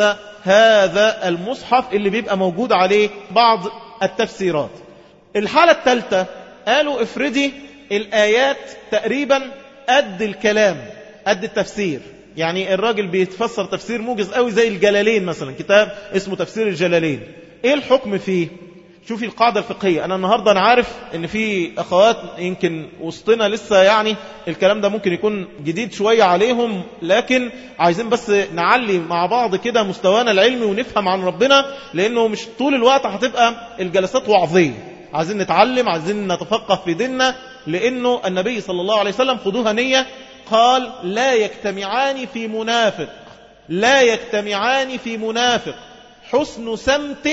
هذا المصحف اللي بيبقى موجود عليه بعض التفسيرات. الحالة الثالثة قالوا افردي الآيات تقريبا قد الكلام قد التفسير، يعني الراجل بيتفسر تفسير موجز قوي زي الجلالين مثلا، كتاب اسمه تفسير الجلالين. ايه الحكم فيه؟ شوفي القاعدة الفقهية. أنا النهاردة أنا عارف إن في أخوات يمكن وسطنا لسه يعني الكلام ده ممكن يكون جديد شوية عليهم، لكن عايزين بس نعلي مع بعض كده مستوانا العلمي ونفهم عن ربنا، لأنه مش طول الوقت هتبقى الجلسات وعظية. عايزين نتعلم، عايزين نتفقه في ديننا، لأنه النبي صلى الله عليه وسلم خذوها نية قال لا يجتمعان في منافق، لا يجتمعان في منافق حسن سمت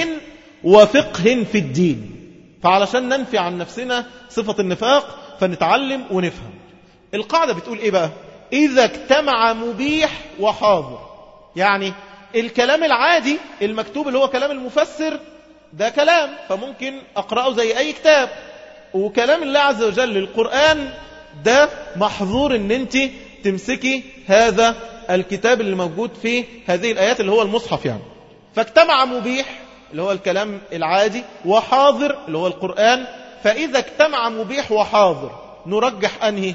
وفقه في الدين. فعلشان ننفي عن نفسنا صفة النفاق فنتعلم ونفهم. القاعدة بتقول ايه بقى؟ إذا اجتمع مبيح وحاضر، يعني الكلام العادي المكتوب اللي هو كلام المفسر ده كلام فممكن أقرأه زي أي كتاب، وكلام الله عز وجل القرآن ده محظور ان انت تمسكي هذا الكتاب اللي موجود فيه هذه الآيات اللي هو المصحف يعني. فاجتمع مبيح اللي هو الكلام العادي وحاضر اللي هو القرآن. فإذا اجتمع مبيح وحاضر نرجح أنهي؟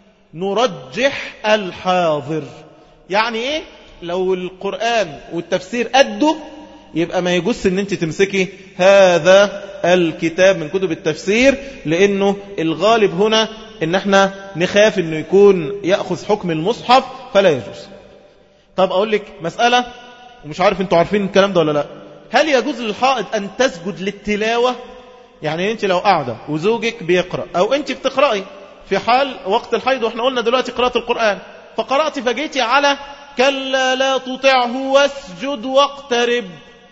نرجح الحاضر. يعني إيه؟ لو القرآن والتفسير قده يبقى ما يجوز ان انت تمسكي هذا الكتاب من كتب التفسير، لأنه الغالب هنا ان احنا نخاف انه يكون يأخذ حكم المصحف فلا يجوز. طب أقول لك مسألة ومش عارف انتوا عارفين الكلام ده ولا لا. هل يجوز للحائض أن تسجد للتلاوة؟ يعني انت لو قاعدة وزوجك بيقرأ أو انت بتقرأي في حال وقت الحيض، واحنا قلنا دلوقتي قراءة القرآن، فقرأت فجيتي على كلا لا تطعه واسجد واقترب،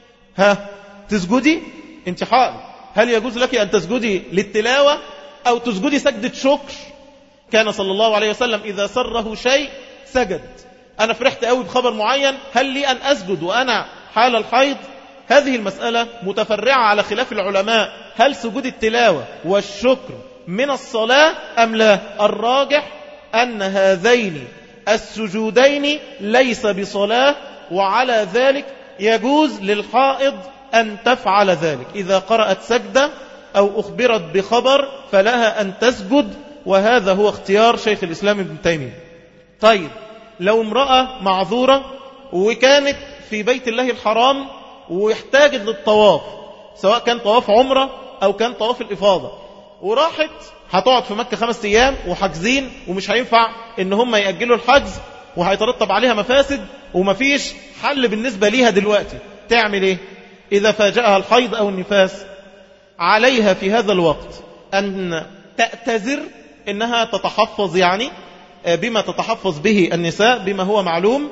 تسجدي؟ انت حائض، هل يجوز لك أن تسجدي للتلاوة أو تسجدي سجدة شكر؟ كان صلى الله عليه وسلم إذا سره شيء سجد. أنا فرحت قوي بخبر معين، هل لي أن أسجد وأنا حال الحيض؟ هذه المسألة متفرعة على خلاف العلماء، هل سجود التلاوة والشكر من الصلاة أم لا؟ الراجح أن هذين السجودين ليس بصلاة، وعلى ذلك يجوز للحائض أن تفعل ذلك. إذا قرأت سجدة أو أخبرت بخبر فلها أن تسجد، وهذا هو اختيار شيخ الإسلام ابن تيمية. طيب لو امرأة معذورة وكانت في بيت الله الحرام واحتاجت للطواف، سواء كان طواف عمرة أو كان طواف الإفاضة، وراحت هتقعد في مكة 5 أيام وحاجزين ومش هينفع إن هم يأجلوا الحجز وهيترتب عليها مفاسد ومفيش حل بالنسبة ليها دلوقتي، تعمل إيه؟ إذا فاجأها الحيض أو النفاس عليها في هذا الوقت أن تأتذر، إنها تتحفظ يعني بما تتحفظ به النساء بما هو معلوم،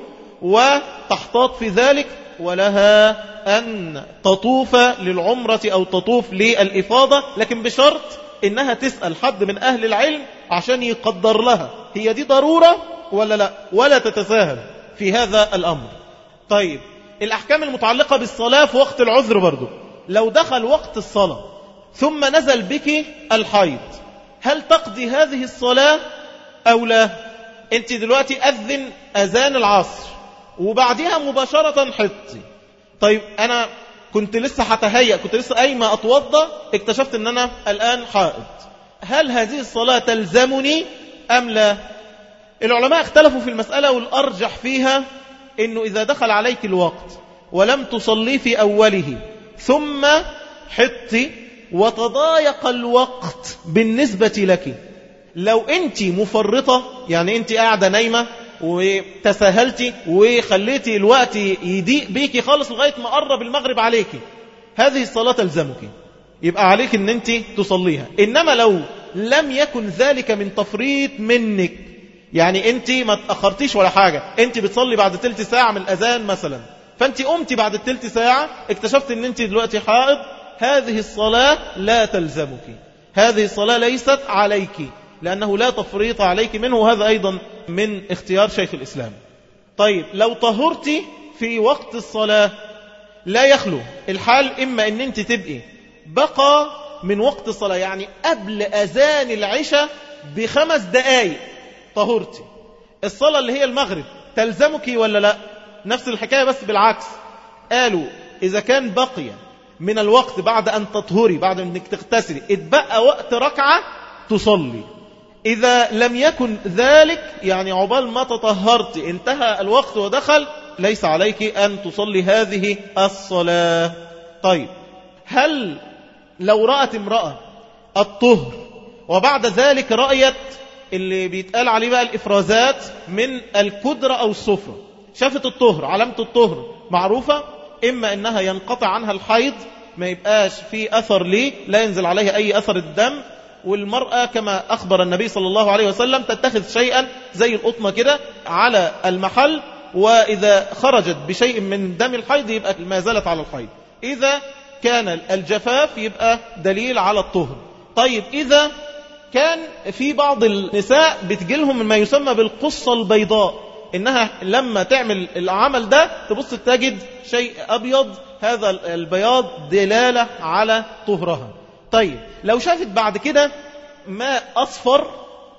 وتحتاط في ذلك، ولها أن تطوف للعمرة أو تطوف للإفاضة، لكن بشرط إنها تسأل حد من أهل العلم عشان يقدر لها هي دي ضرورة ولا لا، ولا تتساهل في هذا الأمر. طيب الأحكام المتعلقة بالصلاة في وقت العذر برضو، لو دخل وقت الصلاة ثم نزل بك الحيض، هل تقضي هذه الصلاة أو لا؟ أنت دلوقتي أذن أذان العصر وبعدها مباشرة حطي. طيب أنا كنت لسه هتهيأ، كنت لسه قايمة أتوضى، اكتشفت أن أنا الآن حائض، هل هذه الصلاة تلزمني أم لا؟ العلماء اختلفوا في المسألة، والأرجح فيها أنه إذا دخل عليك الوقت ولم تصلي في أوله ثم حطي وتضايق الوقت بالنسبة لك. لو أنت مفرطة، يعني أنت قاعدة نايمة وتساهلتي وخليتي الوقت يضيق بيكي خالص لغاية ما قرب المغرب عليكي، هذه الصلاة تلزمك، يبقى عليك أن أنت تصليها. إنما لو لم يكن ذلك من تفريط منك، يعني أنت ما تأخرتيش ولا حاجة، أنت بتصلي بعد تلت ساعة من الأذان مثلا، فأنت قمتي بعد التلت ساعة اكتشفت أن أنت دلوقتي حائض، هذه الصلاة لا تلزمك، هذه الصلاة ليست عليك، لأنه لا تفريط عليك منه، وهذا أيضا من اختيار شيخ الإسلام. طيب لو طهرتي في وقت الصلاة، لا يخلو الحال إما أن أنت تبقي بقى من وقت الصلاة، يعني قبل أذان العشاء ب5 دقائق طهرتي، الصلاة اللي هي المغرب تلزمك ولا لا؟ نفس الحكاية بس بالعكس، قالوا إذا كان بقي من الوقت بعد أن تطهري، بعد أنك تغتسلي، اتبقى وقت ركعة تصلي. إذا لم يكن ذلك، يعني عقبال ما تطهرت انتهى الوقت ودخل، ليس عليك أن تصلي هذه الصلاة. طيب هل لو رأت امرأة الطهر وبعد ذلك رأيت اللي بيتقال عليه بقى الإفرازات من الكدرة أو الصفرة، شافت الطهر، علامة الطهر معروفة، إما إنها ينقطع عنها الحيض، ما يبقاش في أثر ليه، لا ينزل عليها أي أثر الدم، والمرأة كما أخبر النبي صلى الله عليه وسلم تتخذ شيئا زي القطمة كده على المحل، وإذا خرجت بشيء من دم الحيض يبقى ما زالت على الحيض. إذا كان الجفاف يبقى دليل على الطهر. طيب إذا كان في بعض النساء بتجيلهم ما يسمى بالقصة البيضاء، إنها لما تعمل العمل ده تبص تجد شيء أبيض، هذا البياض دلالة على طهرها. طيب لو شافت بعد كده ماء أصفر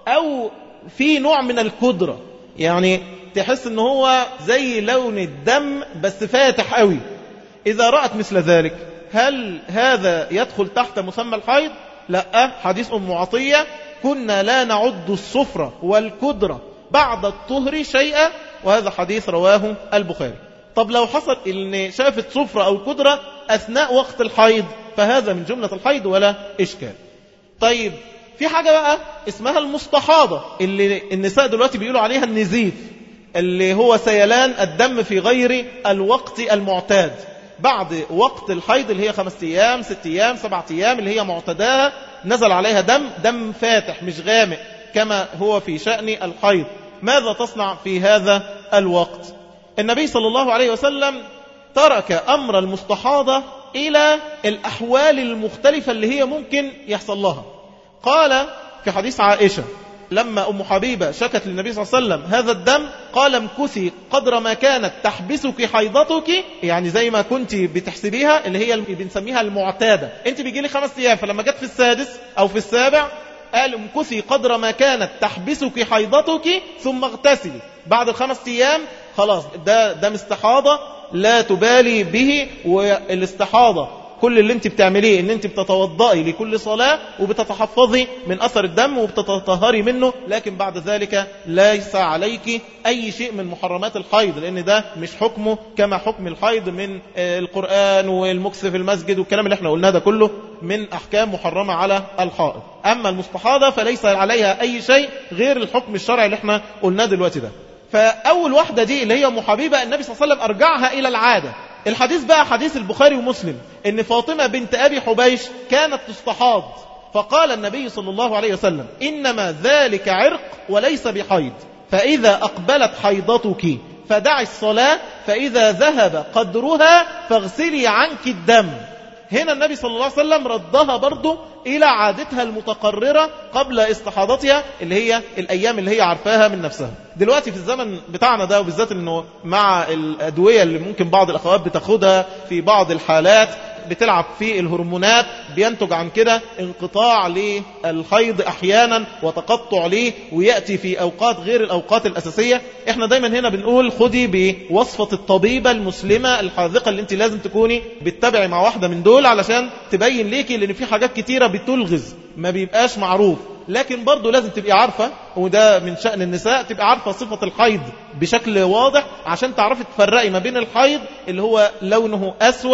أو في نوع من الكدرة، يعني تحس إنه هو زي لون الدم بس فاتح قوي، إذا رأت مثل ذلك هل هذا يدخل تحت مسمى الحيض؟ لا. حديث أم عطية كنا لا نعد الصفرة والكدرة بعد الطهر شيئا، وهذا حديث رواه البخاري. طب لو حصل إن شافت صفرة أو كدرة أثناء وقت الحيض، فهذا من جملة الحيض ولا إشكال. طيب في حاجة بقى اسمها المستحاضة، اللي النساء دلوقتي بيقولوا عليها النزيف، اللي هو سيلان الدم في غير الوقت المعتاد بعد وقت الحيض، اللي هي 5 أيام 6 أيام 7 أيام اللي هي معتداها، نزل عليها دم فاتح مش غامق كما هو في شأن الحيض. ماذا تصنع في هذا الوقت؟ النبي صلى الله عليه وسلم ترك أمر المستحاضة إلى الأحوال المختلفة اللي هي ممكن يحصل لها. قال في حديث عائشة لما أم حبيبة شكت للنبي صلى الله عليه وسلم هذا الدم، قال امكثي قدر ما كانت تحبسك حيضتك، يعني زي ما كنت بتحسبيها، اللي هي بنسميها المعتادة، انت بيجي لي 5 أيام، فلما جت في السادس أو في السابع قال امكثي قدر ما كانت تحبسك حيضتك ثم اغتسلي. بعد 5 أيام خلاص ده استحاضة لا تبالي به، والاستحاضة كل اللي انت بتعمليه ان انت بتتوضئي لكل صلاة وبتتحفظي من اثر الدم وبتتطهري منه، لكن بعد ذلك ليس عليك اي شيء من محرمات الحيض، لان ده مش حكمه كما حكم الحيض من القرآن والمكث في المسجد والكلام اللي احنا قلناه ده كله من احكام محرمة على الحائض. اما المستحاضة فليس عليها اي شيء غير الحكم الشرعي اللي احنا قلناه دلوقتي ده. فاول واحدة دي اللي هي ام حبيبة، النبي صلى الله عليه وسلم ارجعها الى العادة. الحديث بقى حديث البخاري ومسلم ان فاطمة بنت أبي حبيش كانت تستحاض، فقال النبي صلى الله عليه وسلم إنما ذلك عرق وليس بحيض، فإذا أقبلت حيضتك فدعي الصلاة، فإذا ذهب قدرها فاغسلي عنك الدم. هنا النبي صلى الله عليه وسلم ردها برضو إلى عادتها المتقررة قبل استحاضتها، اللي هي الأيام اللي هي عارفاها من نفسها. دلوقتي في الزمن بتاعنا ده، وبالذات أنه مع الأدوية اللي ممكن بعض الأخوات بتاخدها في بعض الحالات بتلعب في الهرمونات، بينتج عن كده انقطاع للحيض أحيانا وتقطع ليه، ويأتي في أوقات غير الأوقات الأساسية. احنا دايما هنا بنقول خدي بوصفة الطبيبة المسلمة الحاذقة اللي انت لازم تكوني بتتبعي مع واحدة من دول علشان تبين ليكي، لأن في حاجات كتيرة بتلغز ما بيبقاش معروف، لكن برضو لازم تبقي عارفة، وده من شأن النساء، تبقي عارفة صفة الحيض بشكل واضح عشان تعرفي تفرقي ما بين الحيض اللي هو لونه أسود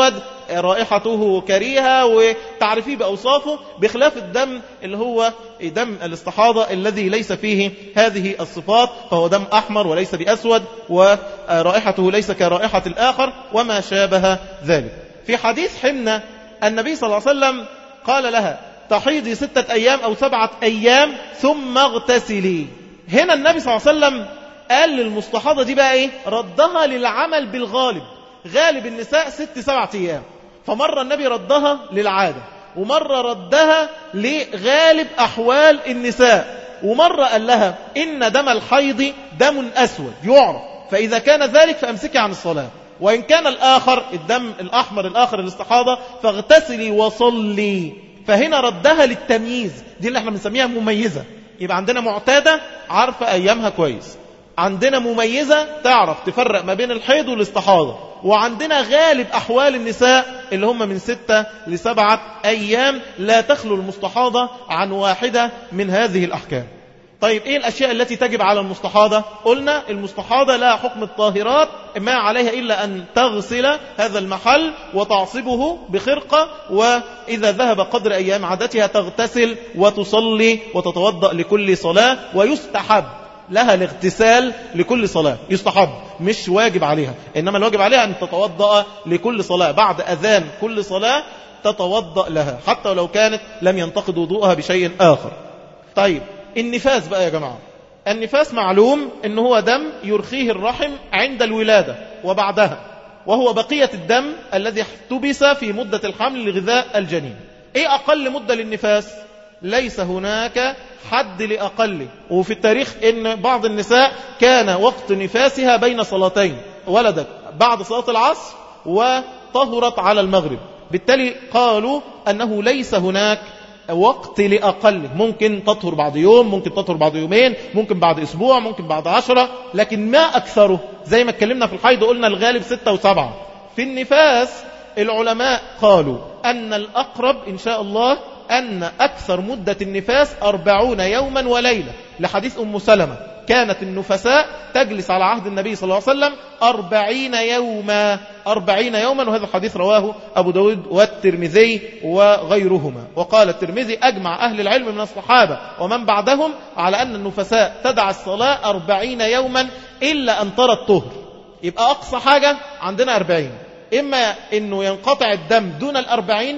ورائحته كريهة وتعرفيه بأوصافه، بخلاف الدم اللي هو دم الاستحاضة الذي ليس فيه هذه الصفات، فهو دم أحمر وليس بأسود، ورائحته ليس كرائحة الآخر وما شابه ذلك. في حديث حمنة النبي صلى الله عليه وسلم قال لها تحيضي 6 أيام أو 7 أيام ثم اغتسلي. هنا النبي صلى الله عليه وسلم قال للمستحاضة دي بقى ايه؟ ردها للعمل بالغالب. غالب النساء 6-7 أيام، فمرة النبي ردها للعادة، ومرة ردها لغالب أحوال النساء، ومرة قال لها إن دم الحيض دم أسود يعرف، فإذا كان ذلك فأمسكي عن الصلاة، وإن كان الآخر الدم الأحمر الآخر الاستحاضة فاغتسلي وصلي. فهنا ردها للتمييز، دي اللي احنا بنسميها مميزة. يبقى عندنا معتادة عارفة أيامها كويس، عندنا مميزة تعرف تفرق ما بين الحيض والاستحاضة، وعندنا غالب أحوال النساء اللي هم من 6-7 أيام لا تخلو المستحاضة عن واحدة من هذه الأحكام. طيب إيه الأشياء التي تجب على المستحاضة؟ قلنا المستحاضة لا حكم الطاهرات، ما عليها إلا أن تغسل هذا المحل وتعصبه بخرقة، وإذا ذهب قدر أيام عادتها تغتسل وتصلي وتتوضأ لكل صلاة، ويستحب لها الاغتسال لكل صلاة، يستحب مش واجب عليها، إنما الواجب عليها أن تتوضأ لكل صلاة، بعد أذان كل صلاة تتوضأ لها حتى ولو كانت لم ينتقد وضوءها بشيء آخر. طيب النفاس بقى يا جماعة، النفاس معلوم إنه هو دم يرخيه الرحم عند الولادة وبعدها، وهو بقية الدم الذي احتبس في مدة الحمل لغذاء الجنين. إيه أقل مدة للنفاس؟ ليس هناك حد لأقله. وفي التاريخ إن بعض النساء كان وقت نفاسها بين صلاتين، ولدت بعد صلاة العصر وطهرت على المغرب، بالتالي قالوا أنه ليس هناك وقت لأقله، ممكن تطهر بعد يوم، ممكن تطهر بعد يومين، ممكن بعد أسبوع، ممكن بعد 10، لكن ما أكثره. زي ما اتكلمنا في الحيض قلنا الغالب 6 و7. في النفاس العلماء قالوا أن الأقرب إن شاء الله أن أكثر مدة النفاس 40 يوما وليلة، لحديث أم سلمة كانت النفساء تجلس على عهد النبي صلى الله عليه وسلم 40 يوما، 40 يوما، وهذا الحديث رواه أبو داود والترمذي وغيرهما. وقال الترمذي أجمع أهل العلم من الصحابة ومن بعدهم على أن النفساء تدع الصلاة 40 يوما إلا أن ترى الطهر. يبقى أقصى حاجة عندنا 40، إما أنه ينقطع الدم دون 40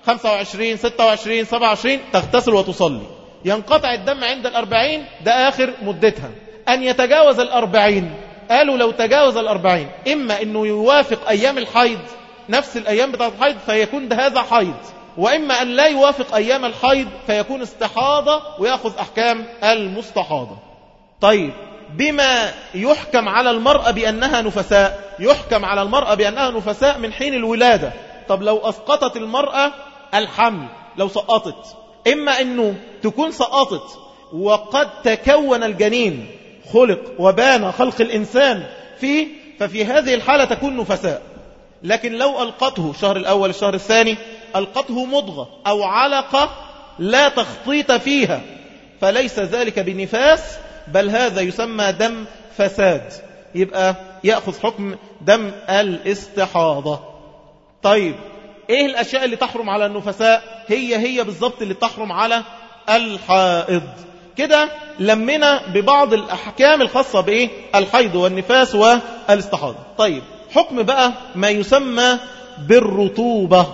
25 26 27 تغتسل وتصلي، ينقطع الدم عند 40 ده آخر مدتها. أن يتجاوز 40، قالوا لو تجاوز 40 إما أنه يوافق أيام الحيض نفس الأيام بتاعة الحيض فيكون ده هذا حيض، وإما أن لا يوافق أيام الحيض فيكون استحاضة ويأخذ أحكام المستحاضة. طيب بما يحكم على المرأة بأنها نفساء، يحكم على المرأة بأنها نفساء من حين الولادة. طب لو أسقطت المرأة الحمل، لو سقطت، إما أنه تكون سقطت وقد تكون الجنين خلق وبان خلق الإنسان فيه، ففي هذه الحالة تكون نفساء. لكن لو ألقته الشهر الأول الشهر الثاني، ألقته مضغة أو علقة لا تخطيط فيها، فليس ذلك بنفاس، بل هذا يسمى دم فساد، يبقى يأخذ حكم دم الاستحاضة. طيب ايه الاشياء اللي تحرم على النفساء؟ هي بالضبط اللي تحرم على الحائض. كده لمنا ببعض الاحكام الخاصة بايه؟ الحيض والنفاس والاستحاضة. طيب حكم بقى ما يسمى بالرطوبة،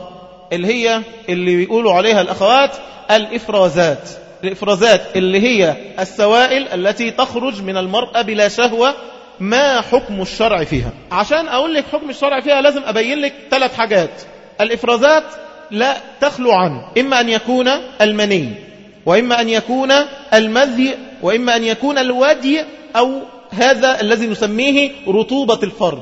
اللي بيقولوا عليها الاخوات الافرازات. الافرازات اللي هي السوائل التي تخرج من المرأة بلا شهوة، ما حكم الشرع فيها؟ عشان اقول لك حكم الشرع فيها لازم ابين لك 3 حاجات. الإفرازات لا تخلو عنه، إما أن يكون المني، وإما أن يكون المذي، وإما أن يكون الودي، أو هذا الذي نسميه رطوبة الفرج.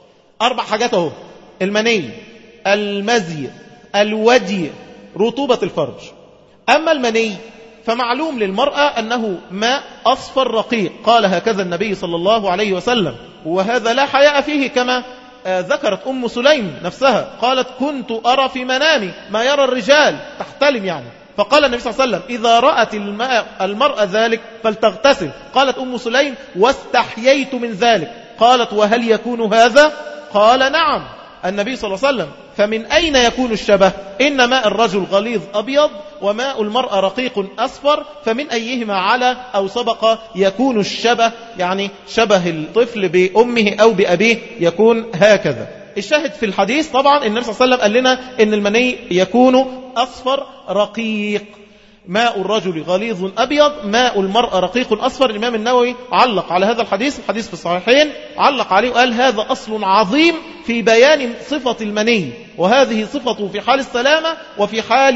4 حاجات اهو: المني، المذي، الودي، رطوبة الفرج. أما المني فمعلوم للمرأة أنه ماء أصفر رقيق، قال هكذا النبي صلى الله عليه وسلم، وهذا لا حياء فيه، كما ذكرت أم سليم نفسها قالت كنت أرى في منامي ما يرى الرجال، تحتلم يعني. فقال النبي صلى الله عليه وسلم إذا رأت المرأة ذلك فلتغتسل. قالت أم سليم واستحييت من ذلك. قالت وهل يكون هذا؟ قال نعم. النبي صلى الله عليه وسلم. فمن أين يكون الشبه؟ إن ماء الرجل غليظ أبيض وماء المرأة رقيق أصفر، فمن أيهما على أو سبق يكون الشبه، يعني شبه الطفل بأمه أو بأبيه يكون هكذا. الشاهد في الحديث طبعا النبي صلى الله عليه وسلم قال لنا إن المني يكون أصفر رقيق. ماء الرجل غليظ أبيض، ماء المرأة رقيق أصفر. الإمام النووي علق على هذا الحديث في الصحيحين، علق عليه وقال هذا أصل عظيم في بيان صفة المني، وهذه صفته في حال السلامة وفي حال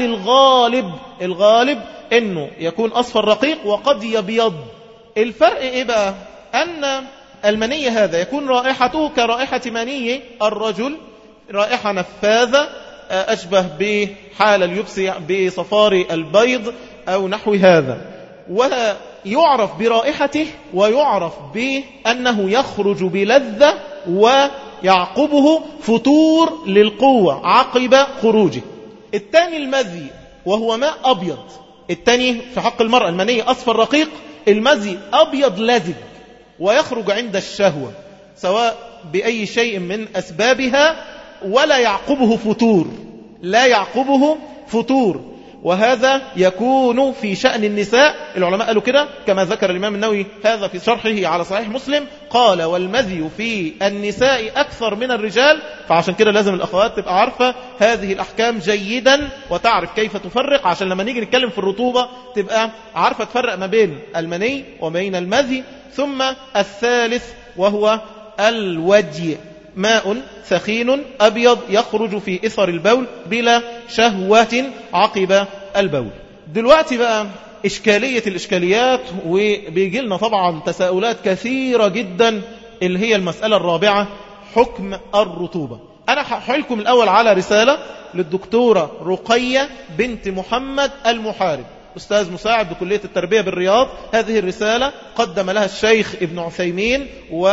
الغالب أنه يكون أصفر رقيق وقد يبيض. الفرق إيه بقى؟ أن المني هذا يكون رائحته كرائحة مني الرجل، رائحة نفاذة أشبه بحال اليبس بصفار البيض أو نحو هذا، ويعرف برائحته ويعرف بأنه يخرج بلذة ويعقبه فتور للقوة عقب خروجه. الثاني المذي وهو ماء أبيض، الثاني في حق المرأة المني أصفر رقيق، المذي أبيض لزج ويخرج عند الشهوة سواء بأي شيء من أسبابها، ولا يعقبه فتور، لا يعقبه فتور. وهذا يكون في شأن النساء. العلماء قالوا كده كما ذكر الإمام النووي هذا في شرحه على صحيح مسلم، قال والمذي في النساء أكثر من الرجال. فعشان كده لازم الأخوات تبقى عارفة هذه الأحكام جيدا وتعرف كيف تفرق، عشان لما نيجي نتكلم في الرطوبة تبقى عارفة تفرق ما بين المني وبين المذي. ثم الثالث وهو الودي، ماء ثخين أبيض يخرج في إثر البول بلا شهوة عقب البول. دلوقتي بقى إشكالية الإشكاليات، وبيجي لنا طبعا تساؤلات كثيرة جدا، اللي هي المسألة الرابعة، حكم الرطوبة. أنا هحلكم الأول على رسالة للدكتورة رقية بنت محمد المحارب، أستاذ مساعد بكلية التربية بالرياض. هذه الرسالة قدم لها الشيخ ابن عثيمين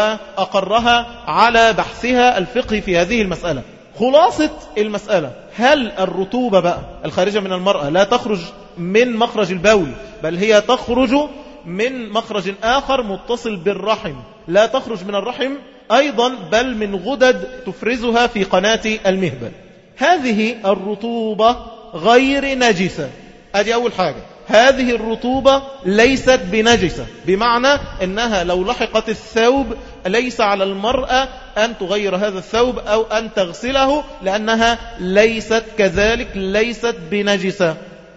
وأقرها على بحثها الفقهي في هذه المسألة. خلاصة المسألة، هل الرطوبة بقى الخارجة من المرأة لا تخرج من مخرج البول، بل هي تخرج من مخرج آخر متصل بالرحم، لا تخرج من الرحم أيضا بل من غدد تفرزها في قناة المهبل. هذه الرطوبة غير نجسة. أدي أول حاجة، هذه الرطوبة ليست بنجسة، بمعنى أنها لو لحقت الثوب ليس على المرأة أن تغير هذا الثوب أو أن تغسله، لأنها ليست كذلك، ليست بنجسة.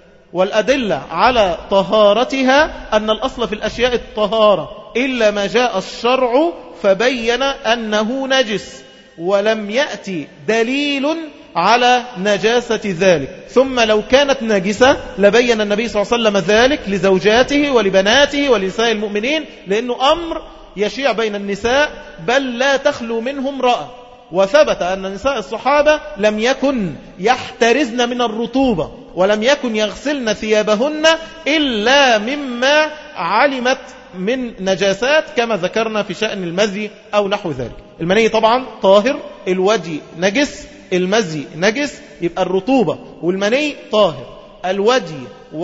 والأدلة على طهارتها أن الأصل في الأشياء الطهارة، إلا ما جاء الشرع فبين أنه نجس، ولم يأتي دليل على نجاسة ذلك. ثم لو كانت نجسة لبين النبي صلى الله عليه وسلم ذلك لزوجاته ولبناته ولنساء المؤمنين، لأنه أمر يشيع بين النساء بل لا تخلو منهم امرأة. وثبت أن نساء الصحابة لم يكن يحترزن من الرطوبة ولم يكن يغسلن ثيابهن إلا مما علمت من نجاسات كما ذكرنا في شأن المذي أو نحو ذلك. المني طبعا طاهر، الودي نجس، المذي نجس، يبقى الرطوبة والمني طاهر، الودي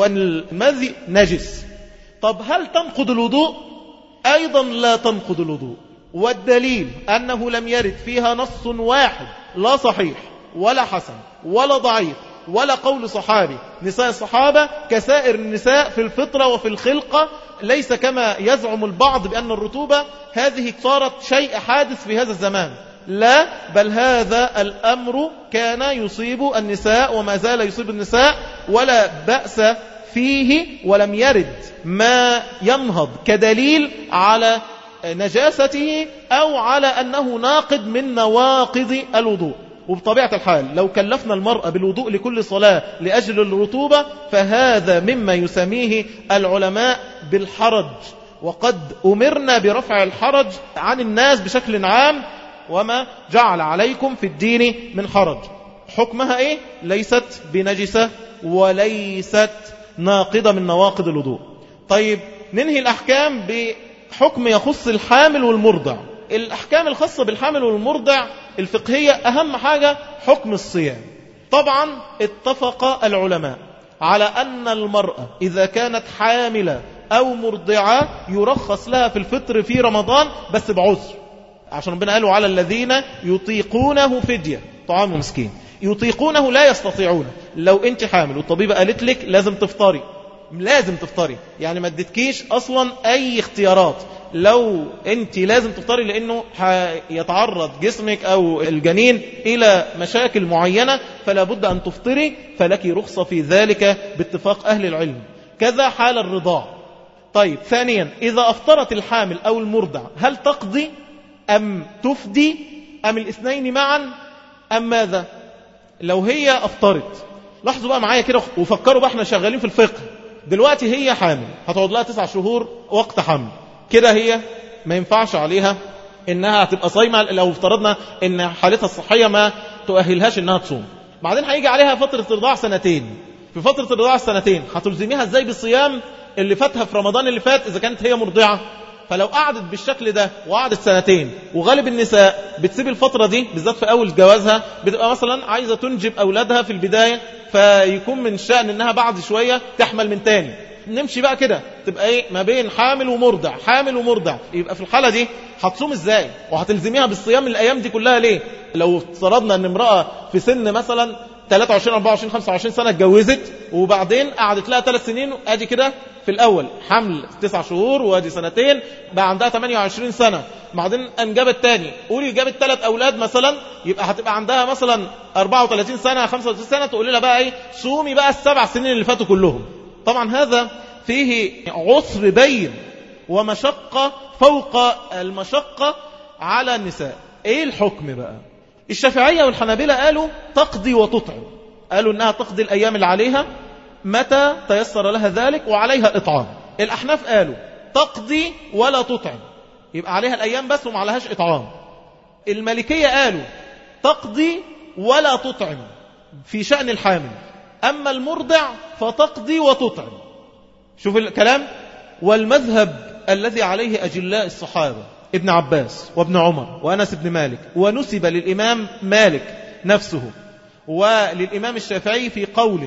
والمذي نجس. طب هل تنقض الوضوء؟ أيضا لا تنقض الوضوء، والدليل أنه لم يرد فيها نص واحد، لا صحيح ولا حسن ولا ضعيف ولا قول صحابي. نساء الصحابة كسائر النساء في الفطرة وفي الخلقة، ليس كما يزعم البعض بأن الرطوبة هذه صارت شيء حادث في هذا الزمان، لا، بل هذا الأمر كان يصيب النساء وما زال يصيب النساء ولا بأس فيه، ولم يرد ما ينهض كدليل على نجاسته أو على أنه ناقض من نواقض الوضوء. وبطبيعة الحال لو كلفنا المرأة بالوضوء لكل صلاة لأجل الرطوبة فهذا مما يسميه العلماء بالحرج، وقد أمرنا برفع الحرج عن الناس بشكل عام، وما جعل عليكم في الدين من حرج. حكمها إيه؟ ليست بنجسة وليست ناقضة من نواقض الوضوء. طيب ننهي الأحكام بحكم يخص الحامل والمرضع. الأحكام الخاصة بالحامل والمرضع الفقهية أهم حاجة حكم الصيام. طبعا اتفق العلماء على أن المرأة إذا كانت حاملة أو مرضعة يرخص لها في الفطر في رمضان بس بعذر، عشان ربنا قالوا على الذين يطيقونه فدية. طعام مسكين. يطيقونه لا يستطيعونه. لو انت حامل والطبيبة قالت لك لازم تفطري، لازم تفطري، يعني ما ادتكيش اصلا اي اختيارات، لو انت لازم تفطري لانه يتعرض جسمك او الجنين الى مشاكل معينة فلا بد ان تفطري، فلك رخصة في ذلك باتفاق اهل العلم. كذا حال الرضاع. طيب ثانيا، اذا افطرت الحامل او المرضع هل تقضي ام تفدي ام الاثنين معا ام ماذا؟ لو هي افطرت، لاحظوا بقى معايا كده وفكروا بقى، احنا شغالين في الفقه دلوقتي. هي حامل هتقعد لها 9 شهور وقت حمل، كده هي ما ينفعش عليها انها هتبقى صايمة لو افترضنا ان حالتها الصحية ما تؤهلهاش انها تصوم. بعدين هيجي عليها فترة رضاع 2 سنين. في فترة الرضاعة 2 سنين هتلزميها ازاي بالصيام اللي فاتها في رمضان اللي فات اذا كانت هي مرضعة؟ فلو قعدت بالشكل ده وقعدت 2 سنين، وغالب النساء بتسيب الفترة دي بالذات في اول جوازها، بتبقى مثلا عايزة تنجب اولادها في البداية، فيكون من شأن انها بعد شوية تحمل من تاني. نمشي بقى كده تبقى ايه ما بين حامل ومرضع، حامل ومرضع. يبقى في الحالة دي هتصوم ازاي وهتلزميها بالصيام الايام دي كلها ليه؟ لو افترضنا ان امرأة في سن مثلا 23 24 25 سنة اتجوزت وبعدين قعدت لها 3 سنين، ادي كده في الاول حمل 9 شهور وادي 2 سنين، بقى عندها 28 سنة، بعدين انجبت تاني، قولي جابت 3 اولاد مثلا، يبقى هتبقى عندها مثلا 34 سنة 35 سنة، تقولي لها بقى ايه صومي بقى ال7 سنين اللي فاتوا كلهم. طبعا هذا فيه عسر بين ومشقة فوق المشقة على النساء. ايه الحكم بقى؟ الشافعية والحنابلة قالوا تقضي وتطعم، قالوا انها تقضي الايام اللي عليها متى تيسر لها ذلك وعليها اطعام. الاحناف قالوا تقضي ولا تطعم، يبقى عليها الايام بس وما عليهاش اطعام. المالكية قالوا تقضي ولا تطعم في شأن الحامل، اما المرضع فتقضي وتطعم. شوف الكلام. والمذهب الذي عليه أجلاء الصحابة ابن عباس وابن عمر وأنس بن مالك، ونسب للإمام مالك نفسه وللإمام الشافعي في قول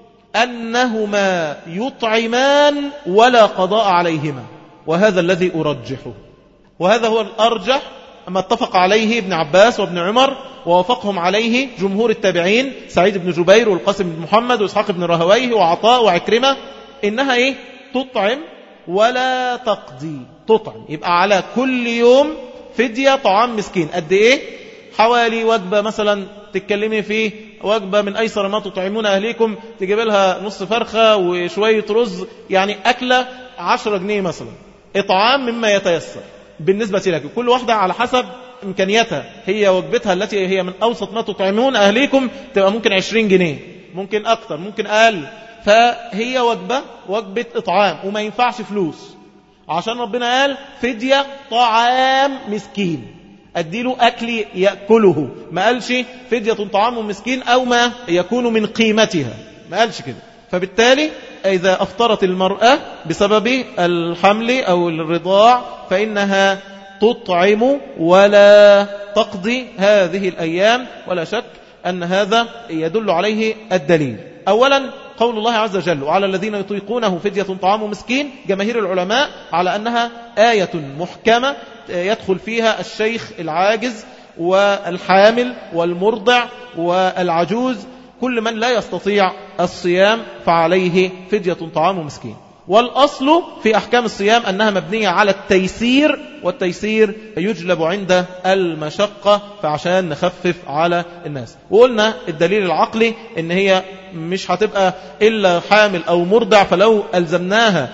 أنهما يطعمان ولا قضاء عليهما، وهذا الذي أرجحه، وهذا هو الأرجح ما اتفق عليه ابن عباس وابن عمر ووافقهم عليه جمهور التابعين، سعيد بن جبير والقاسم بن محمد وإسحاق بن راهويه وعطاء وعكرمة، إنها إيه؟ تطعم ولا تقضي. تطعم يبقى على كل يوم فدية طعام مسكين. قد إيه؟ حوالي وجبة مثلا تتكلمي فيه وجبة من أيسر ما تطعمون أهليكم، تجيب لها نص فرخة وشوية رز، يعني أكلة 10 جنيه مثلا، إطعام مما يتيسر بالنسبة لك. كل واحدة على حسب إمكانياتها، هي وجبتها التي هي من أوسط ما تطعمون أهليكم تبقى ممكن 20 جنيه، ممكن أكتر ممكن أقل. فهي وجبة إطعام، وما ينفعش فلوس، عشان ربنا قال فدية طعام مسكين، أديله أكل يأكله، ما قالش فدية طعام مسكين أو ما يكون من قيمتها، ما قالش كده. فبالتالي إذا أفطرت المرأة بسبب الحمل أو الرضاع فإنها تطعم ولا تقضي هذه الأيام، ولا شك أن هذا يدل عليه الدليل. أولا قول الله عز وجل وعلى الذين يطيقونه فدية طعام مسكين، جماهير العلماء على أنها آية محكمة يدخل فيها الشيخ العاجز والحامل والمرضع والعجوز، كل من لا يستطيع الصيام فعليه فدية طعام مسكين. والأصل في أحكام الصيام أنها مبنية على التيسير، والتيسير يجلب عند المشقة، فعشان نخفف على الناس. وقلنا الدليل العقلي إن هي مش هتبقى إلا حامل أو مرضع، فلو ألزمناها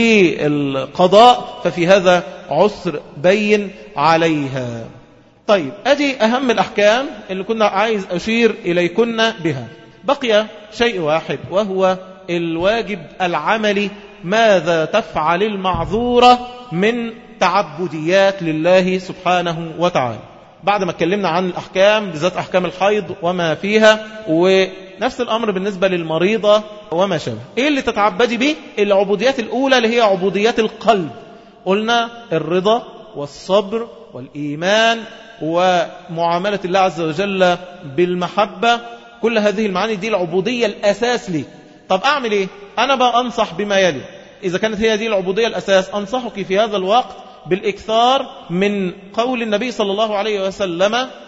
بالقضاء ففي هذا عسر بين عليها. طيب أدي أهم الأحكام اللي كنا عايز أشير إليكن بها. بقي شيء واحد وهو الواجب العملي، ماذا تفعل المعذورة من تعبديات لله سبحانه وتعالى. بعد ما اتكلمنا عن الأحكام بالذات أحكام الحيض وما فيها، ونفس الأمر بالنسبة للمريضة وما شابه، إيه اللي تتعبدي به؟ العبوديات الأولى اللي هي عبوديات القلب، قلنا الرضا والصبر والإيمان ومعاملة الله عز وجل بالمحبة، كل هذه المعاني دي العبودية الأساس لي. طب أعمل إيه؟ أنا بقى أنصح بما يلي. إذا كانت هي دي العبودية الأساس، أنصحك في هذا الوقت بالإكثار من قول النبي صلى الله عليه وسلم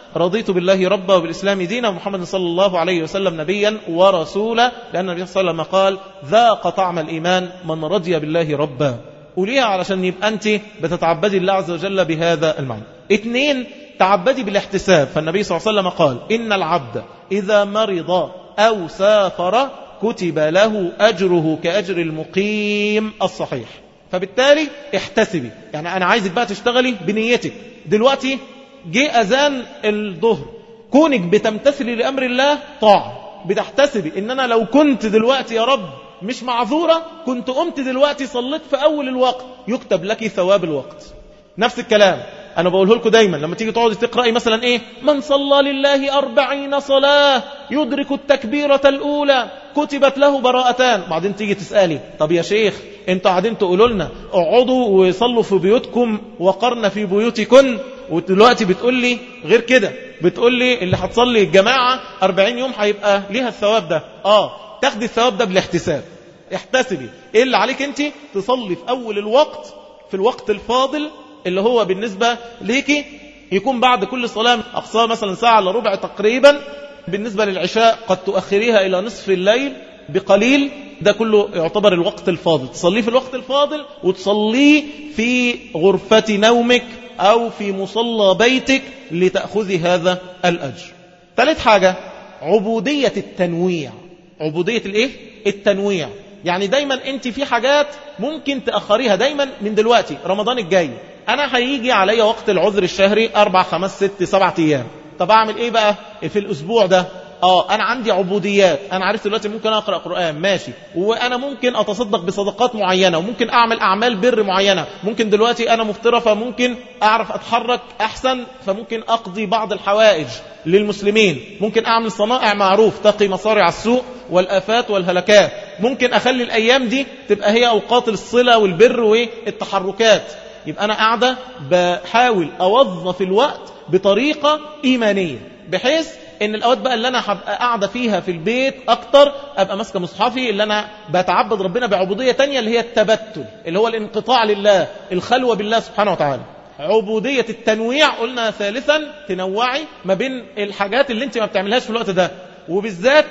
رضيت بالله ربا وبالإسلام دينا ومحمد صلى الله عليه وسلم نبيا ورسولا، لأن النبي صلى الله عليه وسلم قال ذاق طعم الإيمان من رضي بالله ربا. قوليها علشان يبقى أنت بتتعبدي الله عز وجل بهذا المعنى. 2، تعبدي بالاحتساب، فالنبي صلى الله عليه وسلم قال إن العبد إذا مرض أو سافر كتب له أجره كأجر المقيم الصحيح. فبالتالي احتسبي، يعني أنا عايزك بقى تشتغلي بنيتك. دلوقتي جه أذان الظهر، كونك بتمتثلي لأمر الله طاعة، بتحتسبي إن أنا لو كنت دلوقتي يا رب مش معذورة كنت قمت دلوقتي صليت في أول الوقت، يكتب لك ثواب الوقت. نفس الكلام أنا بقوله لكم دايما لما تيجي تقعدي تقرأي مثلا إيه، من صلى لله 40 صلاة يدرك التكبيرة الأولى كتبت له براءتان. بعدين تيجي تسألي طب يا شيخ انتوا قاعدين تقولوا لنا اقعدوا وصلوا في بيوتكم وقرن في بيوتكن، ودلوقتي بتقول لي غير كده، بتقول لي اللي هتصلي الجماعة 40 يوم هيبقى ليها الثواب ده. تاخدي الثواب ده بالاحتساب. احتسبي ايه اللي عليك انت، تصلي في أول الوقت، في الوقت الفاضل اللي هو بالنسبة ليكي يكون بعد كل صلاة أقصى مثلا ساعة إلا ربع تقريبا. بالنسبة للعشاء قد تؤخريها إلى نصف الليل بقليل، ده كله يعتبر الوقت الفاضل. تصليه في الوقت الفاضل وتصليه في غرفة نومك أو في مصلى بيتك لتأخذي هذا الأجر. ثالث حاجة عبودية التنويع. عبودية التنويع، يعني دايما انت في حاجات ممكن تأخريها دايما من دلوقتي. رمضان الجاي انا هيجي علي وقت العذر الشهري 4 5 6 7 ايام، طب اعمل ايه بقى في الاسبوع ده؟ انا عندي عبوديات، انا عرفت دلوقتي ممكن اقرأ قرآن ماشي، وانا ممكن اتصدق بصدقات معينة، وممكن اعمل اعمال بر معينة، ممكن دلوقتي انا مفطرة فممكن اعرف اتحرك احسن، فممكن اقضي بعض الحوائج للمسلمين، ممكن اعمل صنائع معروف تقي مصارع السوء والآفات والهلكات، ممكن اخلي الايام دي تبقى هي اوقات الصلة والبر والتحركات. يبقى انا قاعدة بحاول اوظف الوقت بطريقة ايمانية، بحيث ان الاوقات بقى اللي انا هبقى قاعده فيها في البيت اكتر ابقى ماسكه مصحفي، اللي انا بتعبد ربنا بعبوديه تانية اللي هي التبتل، اللي هو الانقطاع لله، الخلوه بالله سبحانه وتعالى. عبوديه التنويع قلنا ثالثا، تنوعي ما بين الحاجات اللي انت ما بتعملهاش في الوقت ده، وبالذات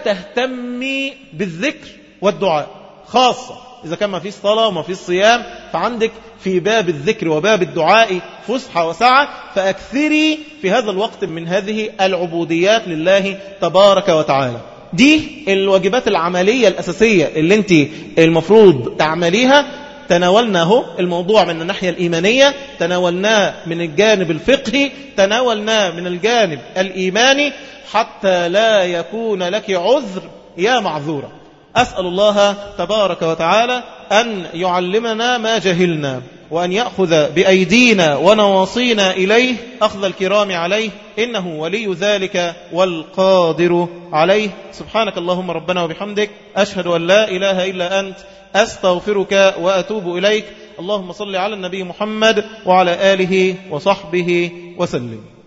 تهتمي بالذكر والدعاء خاصه. إذا كان ما فيش صلاة وما فيش صيام فعندك في باب الذكر وباب الدعاء فسحة وسعة، فأكثري في هذا الوقت من هذه العبوديات لله تبارك وتعالى. دي الواجبات العملية الأساسية اللي انت المفروض تعمليها. تناولناه الموضوع من الناحية الإيمانية، تناولناه من الجانب الفقهي، تناولناه من الجانب الإيماني، حتى لا يكون لك عذر يا معذورة. أسأل الله تبارك وتعالى أن يعلمنا ما جهلنا، وأن يأخذ بأيدينا ونواصينا إليه أخذ الكرام عليه، إنه ولي ذلك والقادر عليه. سبحانك اللهم ربنا وبحمدك، أشهد أن لا إله إلا أنت، أستغفرك وأتوب إليك. اللهم صل على النبي محمد وعلى آله وصحبه وسلم.